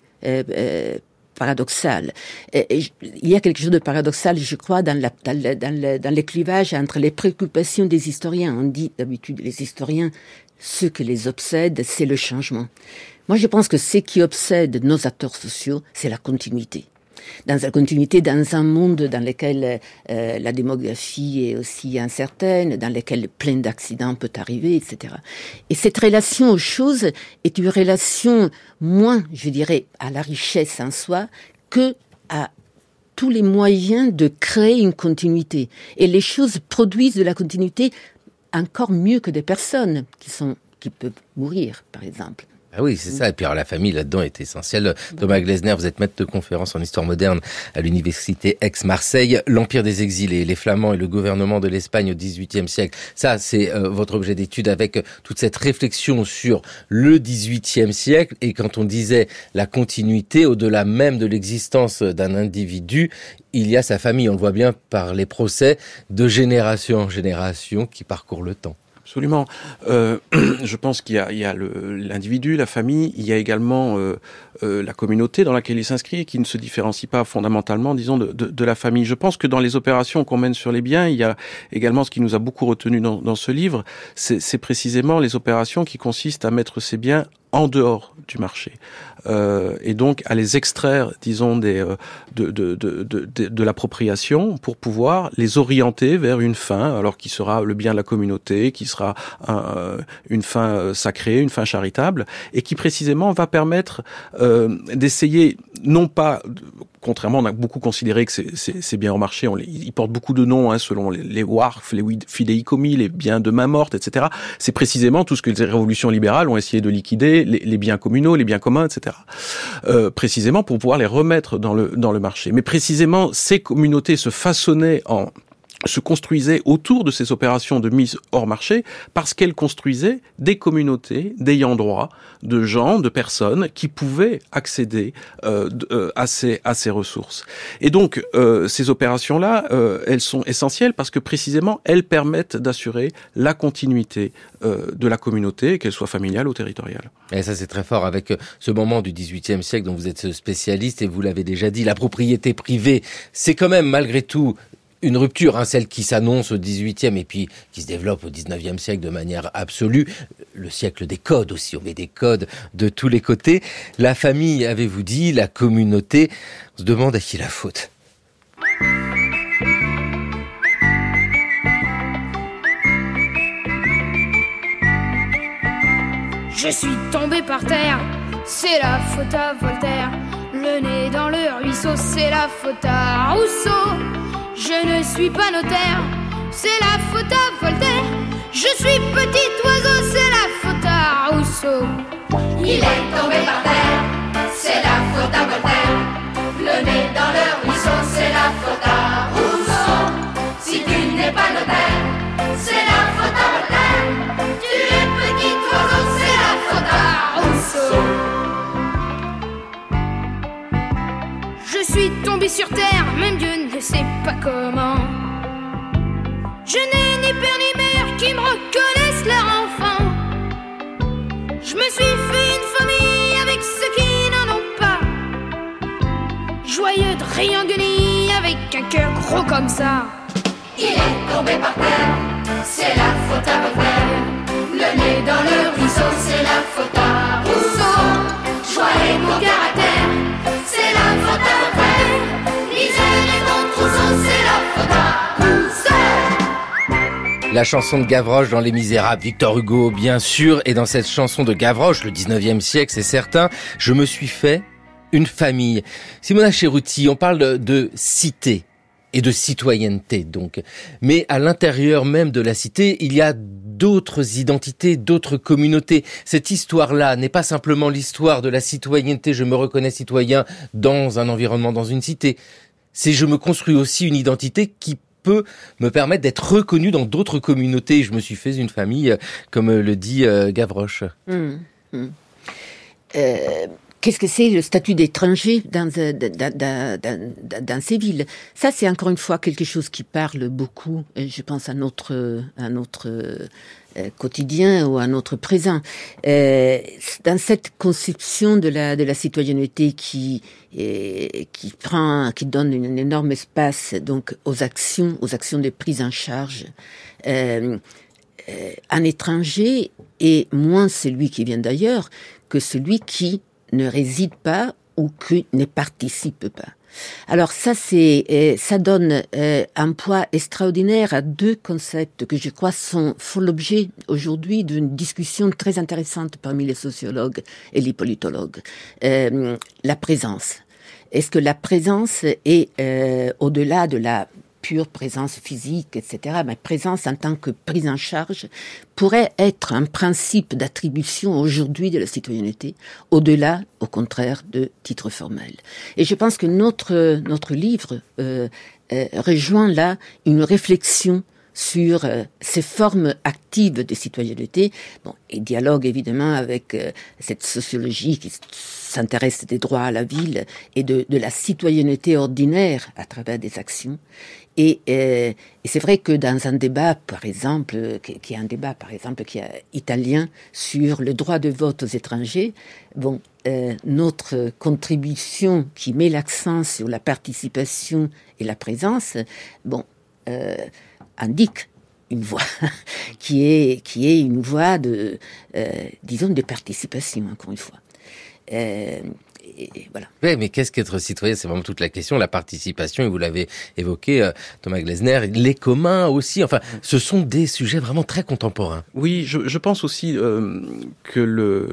paradoxal. Il y a quelque chose de paradoxal, je crois, dans les clivages entre les préoccupations des historiens. On dit d'habitude, les historiens, ce que les obsède, c'est le changement. Moi, je pense que ce qui obsède nos acteurs sociaux, c'est la continuité. Dans la continuité, dans un monde dans lequel la démographie est aussi incertaine, dans lequel plein d'accidents peut arriver, etc. Et cette relation aux choses est une relation moins, je dirais, à la richesse en soi que à tous les moyens de créer une continuité. Et les choses produisent de la continuité encore mieux que des personnes qui peuvent mourir, par exemple. Ah oui, c'est ça. Et puis alors, la famille là-dedans est essentielle. Thomas Glesner, vous êtes maître de conférence en histoire moderne à l'université Aix-Marseille. L'Empire des exilés, les Flamands et le gouvernement de l'Espagne au XVIIIe siècle. Ça, c'est votre objet d'étude avec toute cette réflexion sur le XVIIIe siècle. Et quand on disait la continuité, au-delà même de l'existence d'un individu, il y a sa famille. On le voit bien par les procès de génération en génération qui parcourent le temps. Absolument. Je pense qu'il y a l'individu, la famille, il y a également la communauté dans laquelle il s'inscrit, qui ne se différencie pas fondamentalement, disons, de la famille. Je pense que dans les opérations qu'on mène sur les biens, il y a également ce qui nous a beaucoup retenu dans ce livre, c'est précisément les opérations qui consistent à mettre ces biens en dehors du marché, et donc à les extraire, disons, de l'appropriation pour pouvoir les orienter vers une fin, alors qui sera le bien de la communauté, qui sera une fin sacrée, une fin charitable, et qui précisément va permettre d'essayer, non pas, contrairement, on a beaucoup considéré que ces biens au marché, ils portent beaucoup de noms, selon les WARF, les fidéicommis, les biens de main morte, etc. C'est précisément tout ce que les révolutions libérales ont essayé de liquider, les biens communaux, les biens communs, etc. Précisément pour pouvoir les remettre dans le marché. Mais précisément, ces communautés se construisaient autour de ces opérations de mise hors marché parce qu'elles construisaient des communautés d'ayants droit, de gens, de personnes qui pouvaient accéder à ces ressources. Et donc, ces opérations-là, elles sont essentielles parce que précisément, elles permettent d'assurer la continuité de la communauté, qu'elle soit familiale ou territoriale. Et ça, c'est très fort avec ce moment du XVIIIe siècle dont vous êtes spécialiste et vous l'avez déjà dit, la propriété privée, c'est quand même malgré tout une rupture, celle qui s'annonce au XVIIIe et puis qui se développe au XIXe siècle de manière absolue. Le siècle des codes aussi, on met des codes de tous les côtés. La famille, avez-vous dit, la communauté, on se demande à qui la faute. Je suis tombé par terre, c'est la faute à Voltaire. Le nez dans le ruisseau, c'est la faute à Rousseau. Je ne suis pas notaire, c'est la faute à Voltaire. Je suis petit oiseau, c'est la faute à Rousseau. Il est tombé par terre, c'est la faute à Voltaire. Le nez dans le ruisseau, c'est la faute à Rousseau. Si tu n'es pas notaire, c'est la faute à Voltaire. Tu es petit oiseau, c'est la faute à Rousseau. Je suis tombé sur terre, même Dieu ne sait pas comment. Je n'ai ni père ni mère qui me reconnaissent leur enfant. Je me suis fait une famille avec ceux qui n'en ont pas. Joyeux de Riangoni avec un cœur gros comme ça. Il est tombé par terre, c'est la faute à Voltaire. Le nez dans le ruisseau, c'est la faute à Rousseau. Joie et bon caractère, c'est la faute à Voltaire. Misère et bon trousseau, c'est la faute à Rousseau. La chanson de Gavroche dans Les Misérables, Victor Hugo bien sûr, et dans cette chanson de Gavroche, le 19e siècle c'est certain, je me suis fait une famille. Simona Cerutti, on parle de cité et de citoyenneté donc, mais à l'intérieur même de la cité, il y a d'autres identités, d'autres communautés. Cette histoire-là n'est pas simplement l'histoire de la citoyenneté, je me reconnais citoyen dans un environnement, dans une cité. C'est je me construis aussi une identité qui peut me permettre d'être reconnu dans d'autres communautés. Je me suis fait une famille, comme le dit Gavroche. Qu'est-ce que c'est le statut d'étranger dans ces villes? Ça, c'est encore une fois quelque chose qui parle beaucoup, je pense, à notre quotidien ou à notre présent. Dans cette conception de la citoyenneté qui donne un énorme espace donc aux actions de prise en charge, un étranger est moins celui qui vient d'ailleurs que celui qui ne réside pas ou qui ne participe pas. Alors ça donne un poids extraordinaire à deux concepts que je crois font l'objet aujourd'hui d'une discussion très intéressante parmi les sociologues et les politologues. La présence. Est-ce que la présence est au-delà de la pure présence physique, etc., mais présence en tant que prise en charge pourrait être un principe d'attribution aujourd'hui de la citoyenneté, au-delà, au contraire, de titres formels. Et je pense que notre livre rejoint là une réflexion sur ces formes actives de citoyenneté, et dialogue évidemment avec cette sociologie qui s'intéresse des droits à la ville et de la citoyenneté ordinaire à travers des actions. Et c'est vrai que dans un débat, par exemple, qui est italien sur le droit de vote aux étrangers, notre contribution qui met l'accent sur la participation et la présence, indique une voie qui est une voie de participation, encore une fois. Et voilà. Oui, mais qu'est-ce qu'être citoyen? C'est vraiment toute la question, la participation, et vous l'avez évoqué, Thomas Glessner, les communs aussi, enfin, ce sont des sujets vraiment très contemporains. Oui, je pense aussi que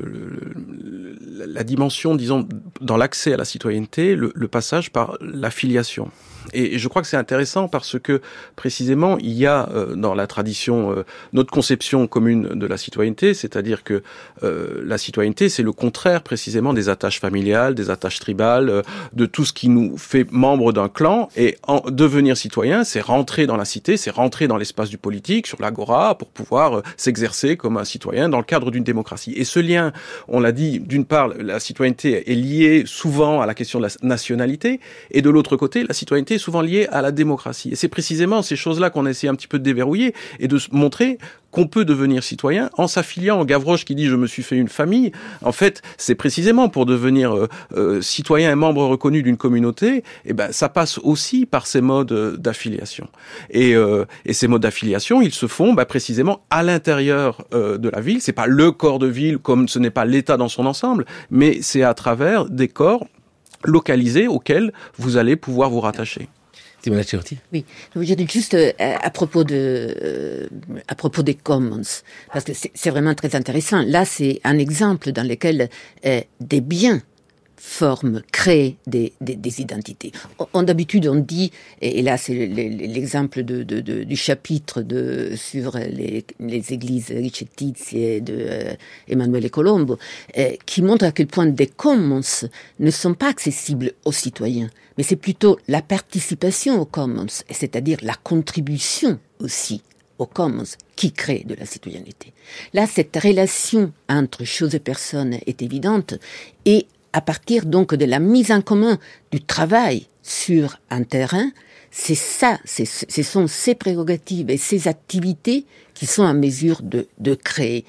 la dimension, disons, dans l'accès à la citoyenneté, le passage par l'affiliation. Et je crois que c'est intéressant parce que, précisément, il y a dans la tradition notre conception commune de la citoyenneté, c'est-à-dire que la citoyenneté, c'est le contraire, précisément, des attaches familiales, des attaches tribales, de tout ce qui nous fait membre d'un clan. Et devenir citoyen, c'est rentrer dans la cité, c'est rentrer dans l'espace du politique, sur l'agora, pour pouvoir s'exercer comme un citoyen dans le cadre d'une démocratie. Et ce lien, on l'a dit, d'une part, la citoyenneté est liée souvent à la question de la nationalité, et de l'autre côté, la citoyenneté est souvent liée à la démocratie. Et c'est précisément ces choses-là qu'on essaie un petit peu de déverrouiller et de montrer qu'on peut devenir citoyen en s'affiliant. Gavroche qui dit « je me suis fait une famille », en fait, c'est précisément pour devenir citoyen et membre reconnu d'une communauté, et ça passe aussi par ces modes d'affiliation. Et ces modes d'affiliation, ils se font précisément à l'intérieur de la ville. C'est pas le corps de ville, comme ce n'est pas l'État dans son ensemble, mais c'est à travers des corps localisés auxquels vous allez pouvoir vous rattacher. Simona Cerutti. Oui, je dis juste à propos des commons, parce que c'est vraiment très intéressant. Là, c'est un exemple dans lequel des biens créent des identités. D'habitude, on dit, et là c'est l'exemple du chapitre sur les églises ricettizie de Emanuele Colombo, qui montre à quel point des commons ne sont pas accessibles aux citoyens, mais c'est plutôt la participation aux commons, c'est-à-dire la contribution aussi aux commons qui crée de la citoyenneté. Là, cette relation entre choses et personnes est évidente, et à partir donc de la mise en commun du travail sur un terrain, ce sont ces prérogatives et ces activités qui sont en mesure de créer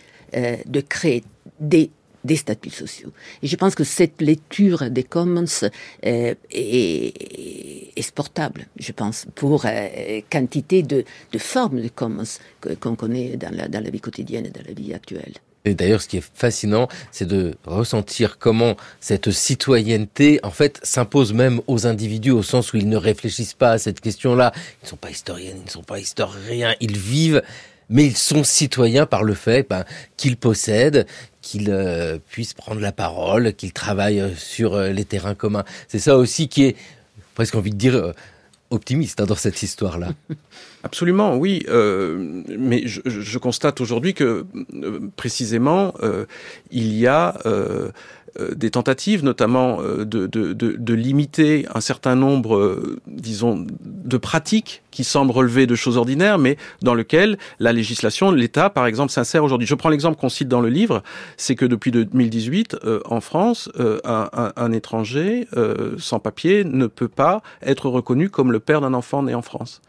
des statuts sociaux. Et je pense que cette lecture des commons est exportable, je pense, pour quantité de formes de commons qu'on connaît dans la vie quotidienne et dans la vie actuelle. Et d'ailleurs, ce qui est fascinant, c'est de ressentir comment cette citoyenneté, en fait, s'impose même aux individus, au sens où ils ne réfléchissent pas à cette question-là. Ils ne sont pas historiens, ils ne sont pas historiens, ils vivent, mais ils sont citoyens par le fait qu'ils possèdent, qu'ils puissent prendre la parole, qu'ils travaillent sur les terrains communs. C'est ça aussi qui est, presque envie de dire, optimiste dans cette histoire-là. Absolument, oui. Mais je constate aujourd'hui que, précisément, il y a des tentatives, notamment de limiter un certain nombre, disons, de pratiques qui semblent relever de choses ordinaires, mais dans lesquelles la législation, l'État, par exemple, s'insère aujourd'hui. Je prends l'exemple qu'on cite dans le livre, c'est que depuis 2018, en France, un étranger sans papier ne peut pas être reconnu comme le père d'un enfant né en France.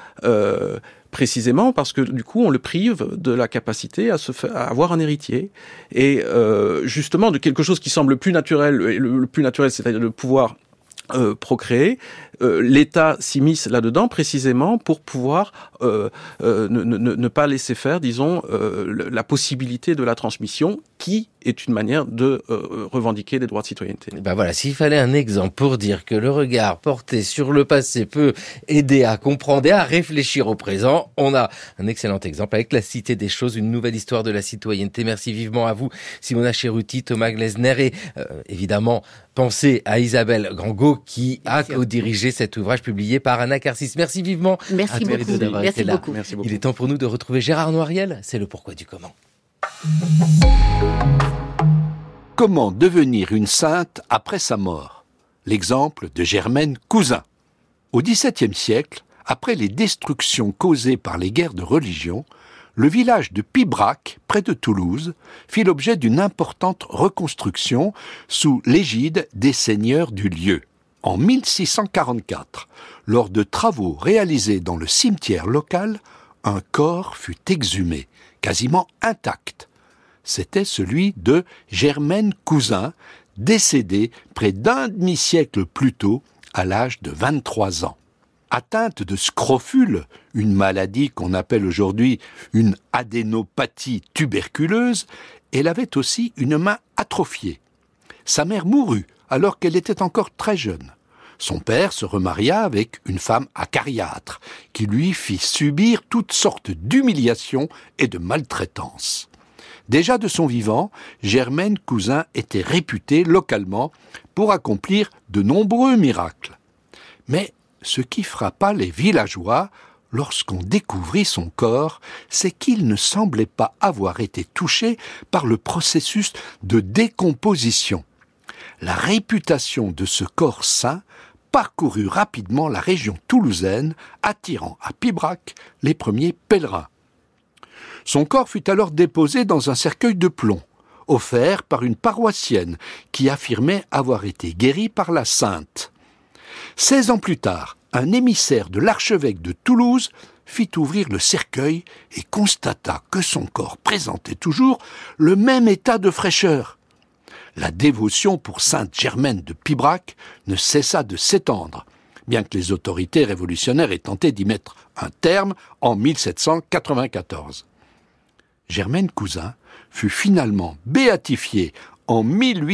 Précisément parce que du coup on le prive de la capacité à avoir un héritier, et justement de quelque chose qui semble plus naturel, le plus naturel, c'est-à-dire de pouvoir procréer, l'État s'immisce là-dedans précisément pour pouvoir ne pas laisser faire, disons, la possibilité de la transmission qui est une manière de revendiquer des droits de citoyenneté. Ben voilà, s'il fallait un exemple pour dire que le regard porté sur le passé peut aider à comprendre et à réfléchir au présent, on a un excellent exemple avec La Cité des choses, une nouvelle histoire de la citoyenneté. Merci vivement à vous, Simona Cerutti, Thomas Glesner et évidemment, pensez à Isabelle Grangot qui a co-dirigé cet ouvrage publié par Anna Carsis. Merci vivement. Merci beaucoup. Merci beaucoup. Merci beaucoup. Il est temps pour nous de retrouver Gérard Noiriel. C'est le pourquoi du comment. Comment devenir une sainte après sa mort? L'exemple de Germaine Cousin. Au XVIIe siècle, après les destructions causées par les guerres de religion, le village de Pibrac, près de Toulouse, fit l'objet d'une importante reconstruction sous l'égide des seigneurs du lieu. En 1644, lors de travaux réalisés dans le cimetière local, un corps fut exhumé, quasiment intact. C'était celui de Germaine Cousin, décédée près d'un demi-siècle plus tôt, à l'âge de 23 ans. Atteinte de scrofule, une maladie qu'on appelle aujourd'hui une adénopathie tuberculeuse, elle avait aussi une main atrophiée. Sa mère mourut alors qu'elle était encore très jeune. Son père se remaria avec une femme acariâtre, qui lui fit subir toutes sortes d'humiliations et de maltraitances. Déjà de son vivant, Germaine Cousin était réputée localement pour accomplir de nombreux miracles. Mais ce qui frappa les villageois lorsqu'on découvrit son corps, c'est qu'il ne semblait pas avoir été touché par le processus de décomposition. La réputation de ce corps saint parcourut rapidement la région toulousaine, attirant à Pibrac les premiers pèlerins. Son corps fut alors déposé dans un cercueil de plomb, offert par une paroissienne qui affirmait avoir été guérie par la sainte. 16 ans plus tard, un émissaire de l'archevêque de Toulouse fit ouvrir le cercueil et constata que son corps présentait toujours le même état de fraîcheur. La dévotion pour sainte Germaine de Pibrac ne cessa de s'étendre, bien que les autorités révolutionnaires aient tenté d'y mettre un terme en 1794. Germaine Cousin fut finalement béatifiée en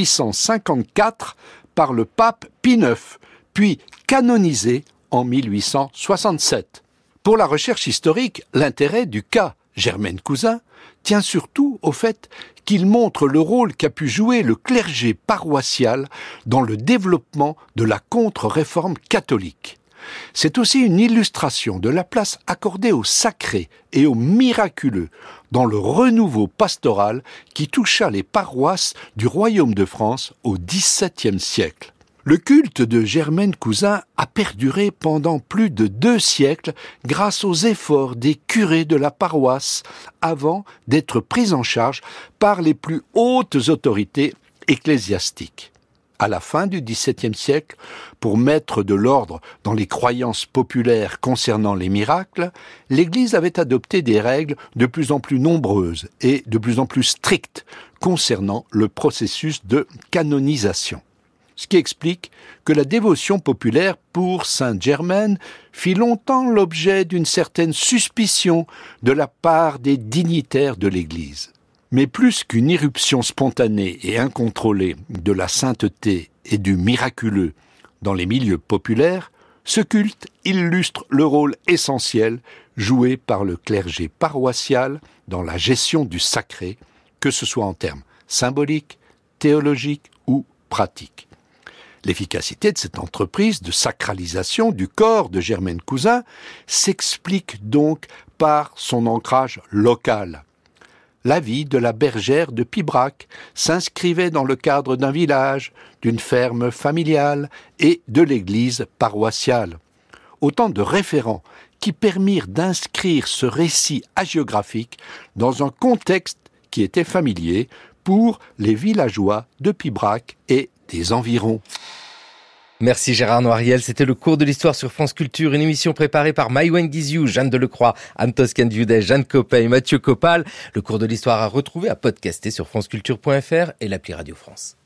1854 par le pape Pie IX, puis canonisée en 1867. Pour la recherche historique, l'intérêt du cas Germaine Cousin tient surtout au fait qu'il montre le rôle qu'a pu jouer le clergé paroissial dans le développement de la contre-réforme catholique. C'est aussi une illustration de la place accordée au sacré et au miraculeux dans le renouveau pastoral qui toucha les paroisses du royaume de France au XVIIe siècle. Le culte de Germaine Cousin a perduré pendant plus de 2 siècles grâce aux efforts des curés de la paroisse avant d'être pris en charge par les plus hautes autorités ecclésiastiques. À la fin du XVIIe siècle, pour mettre de l'ordre dans les croyances populaires concernant les miracles, l'Église avait adopté des règles de plus en plus nombreuses et de plus en plus strictes concernant le processus de canonisation. Ce qui explique que la dévotion populaire pour Sainte Germaine fit longtemps l'objet d'une certaine suspicion de la part des dignitaires de l'Église. Mais plus qu'une irruption spontanée et incontrôlée de la sainteté et du miraculeux dans les milieux populaires, ce culte illustre le rôle essentiel joué par le clergé paroissial dans la gestion du sacré, que ce soit en termes symboliques, théologiques ou pratiques. L'efficacité de cette entreprise de sacralisation du corps de Germaine Cousin s'explique donc par son ancrage local. La vie de la bergère de Pibrac s'inscrivait dans le cadre d'un village, d'une ferme familiale et de l'église paroissiale. Autant de référents qui permirent d'inscrire ce récit hagiographique dans un contexte qui était familier pour les villageois de Pibrac et des environs. Merci Gérard Noiriel, c'était le cours de l'histoire sur France Culture, une émission préparée par Maïwen Guizou, Jeanne Delecroix, Anne Toscan-Viudet, Jeanne Copet et Mathieu Copal. Le cours de l'histoire à retrouver, à podcaster sur franceculture.fr et l'appli Radio France.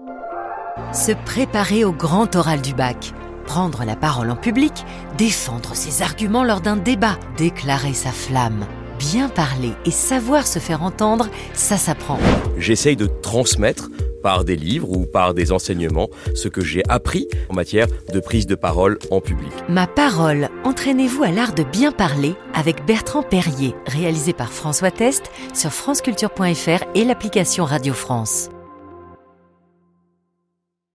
Se préparer au grand oral du bac, prendre la parole en public, défendre ses arguments lors d'un débat, déclarer sa flamme. bien parler et savoir se faire entendre, ça s'apprend. J'essaye de transmettre par des livres ou par des enseignements ce que j'ai appris en matière de prise de parole en public. Ma parole, entraînez-vous à l'art de bien parler avec Bertrand Perrier, réalisé par François Test sur franceculture.fr et l'application Radio France.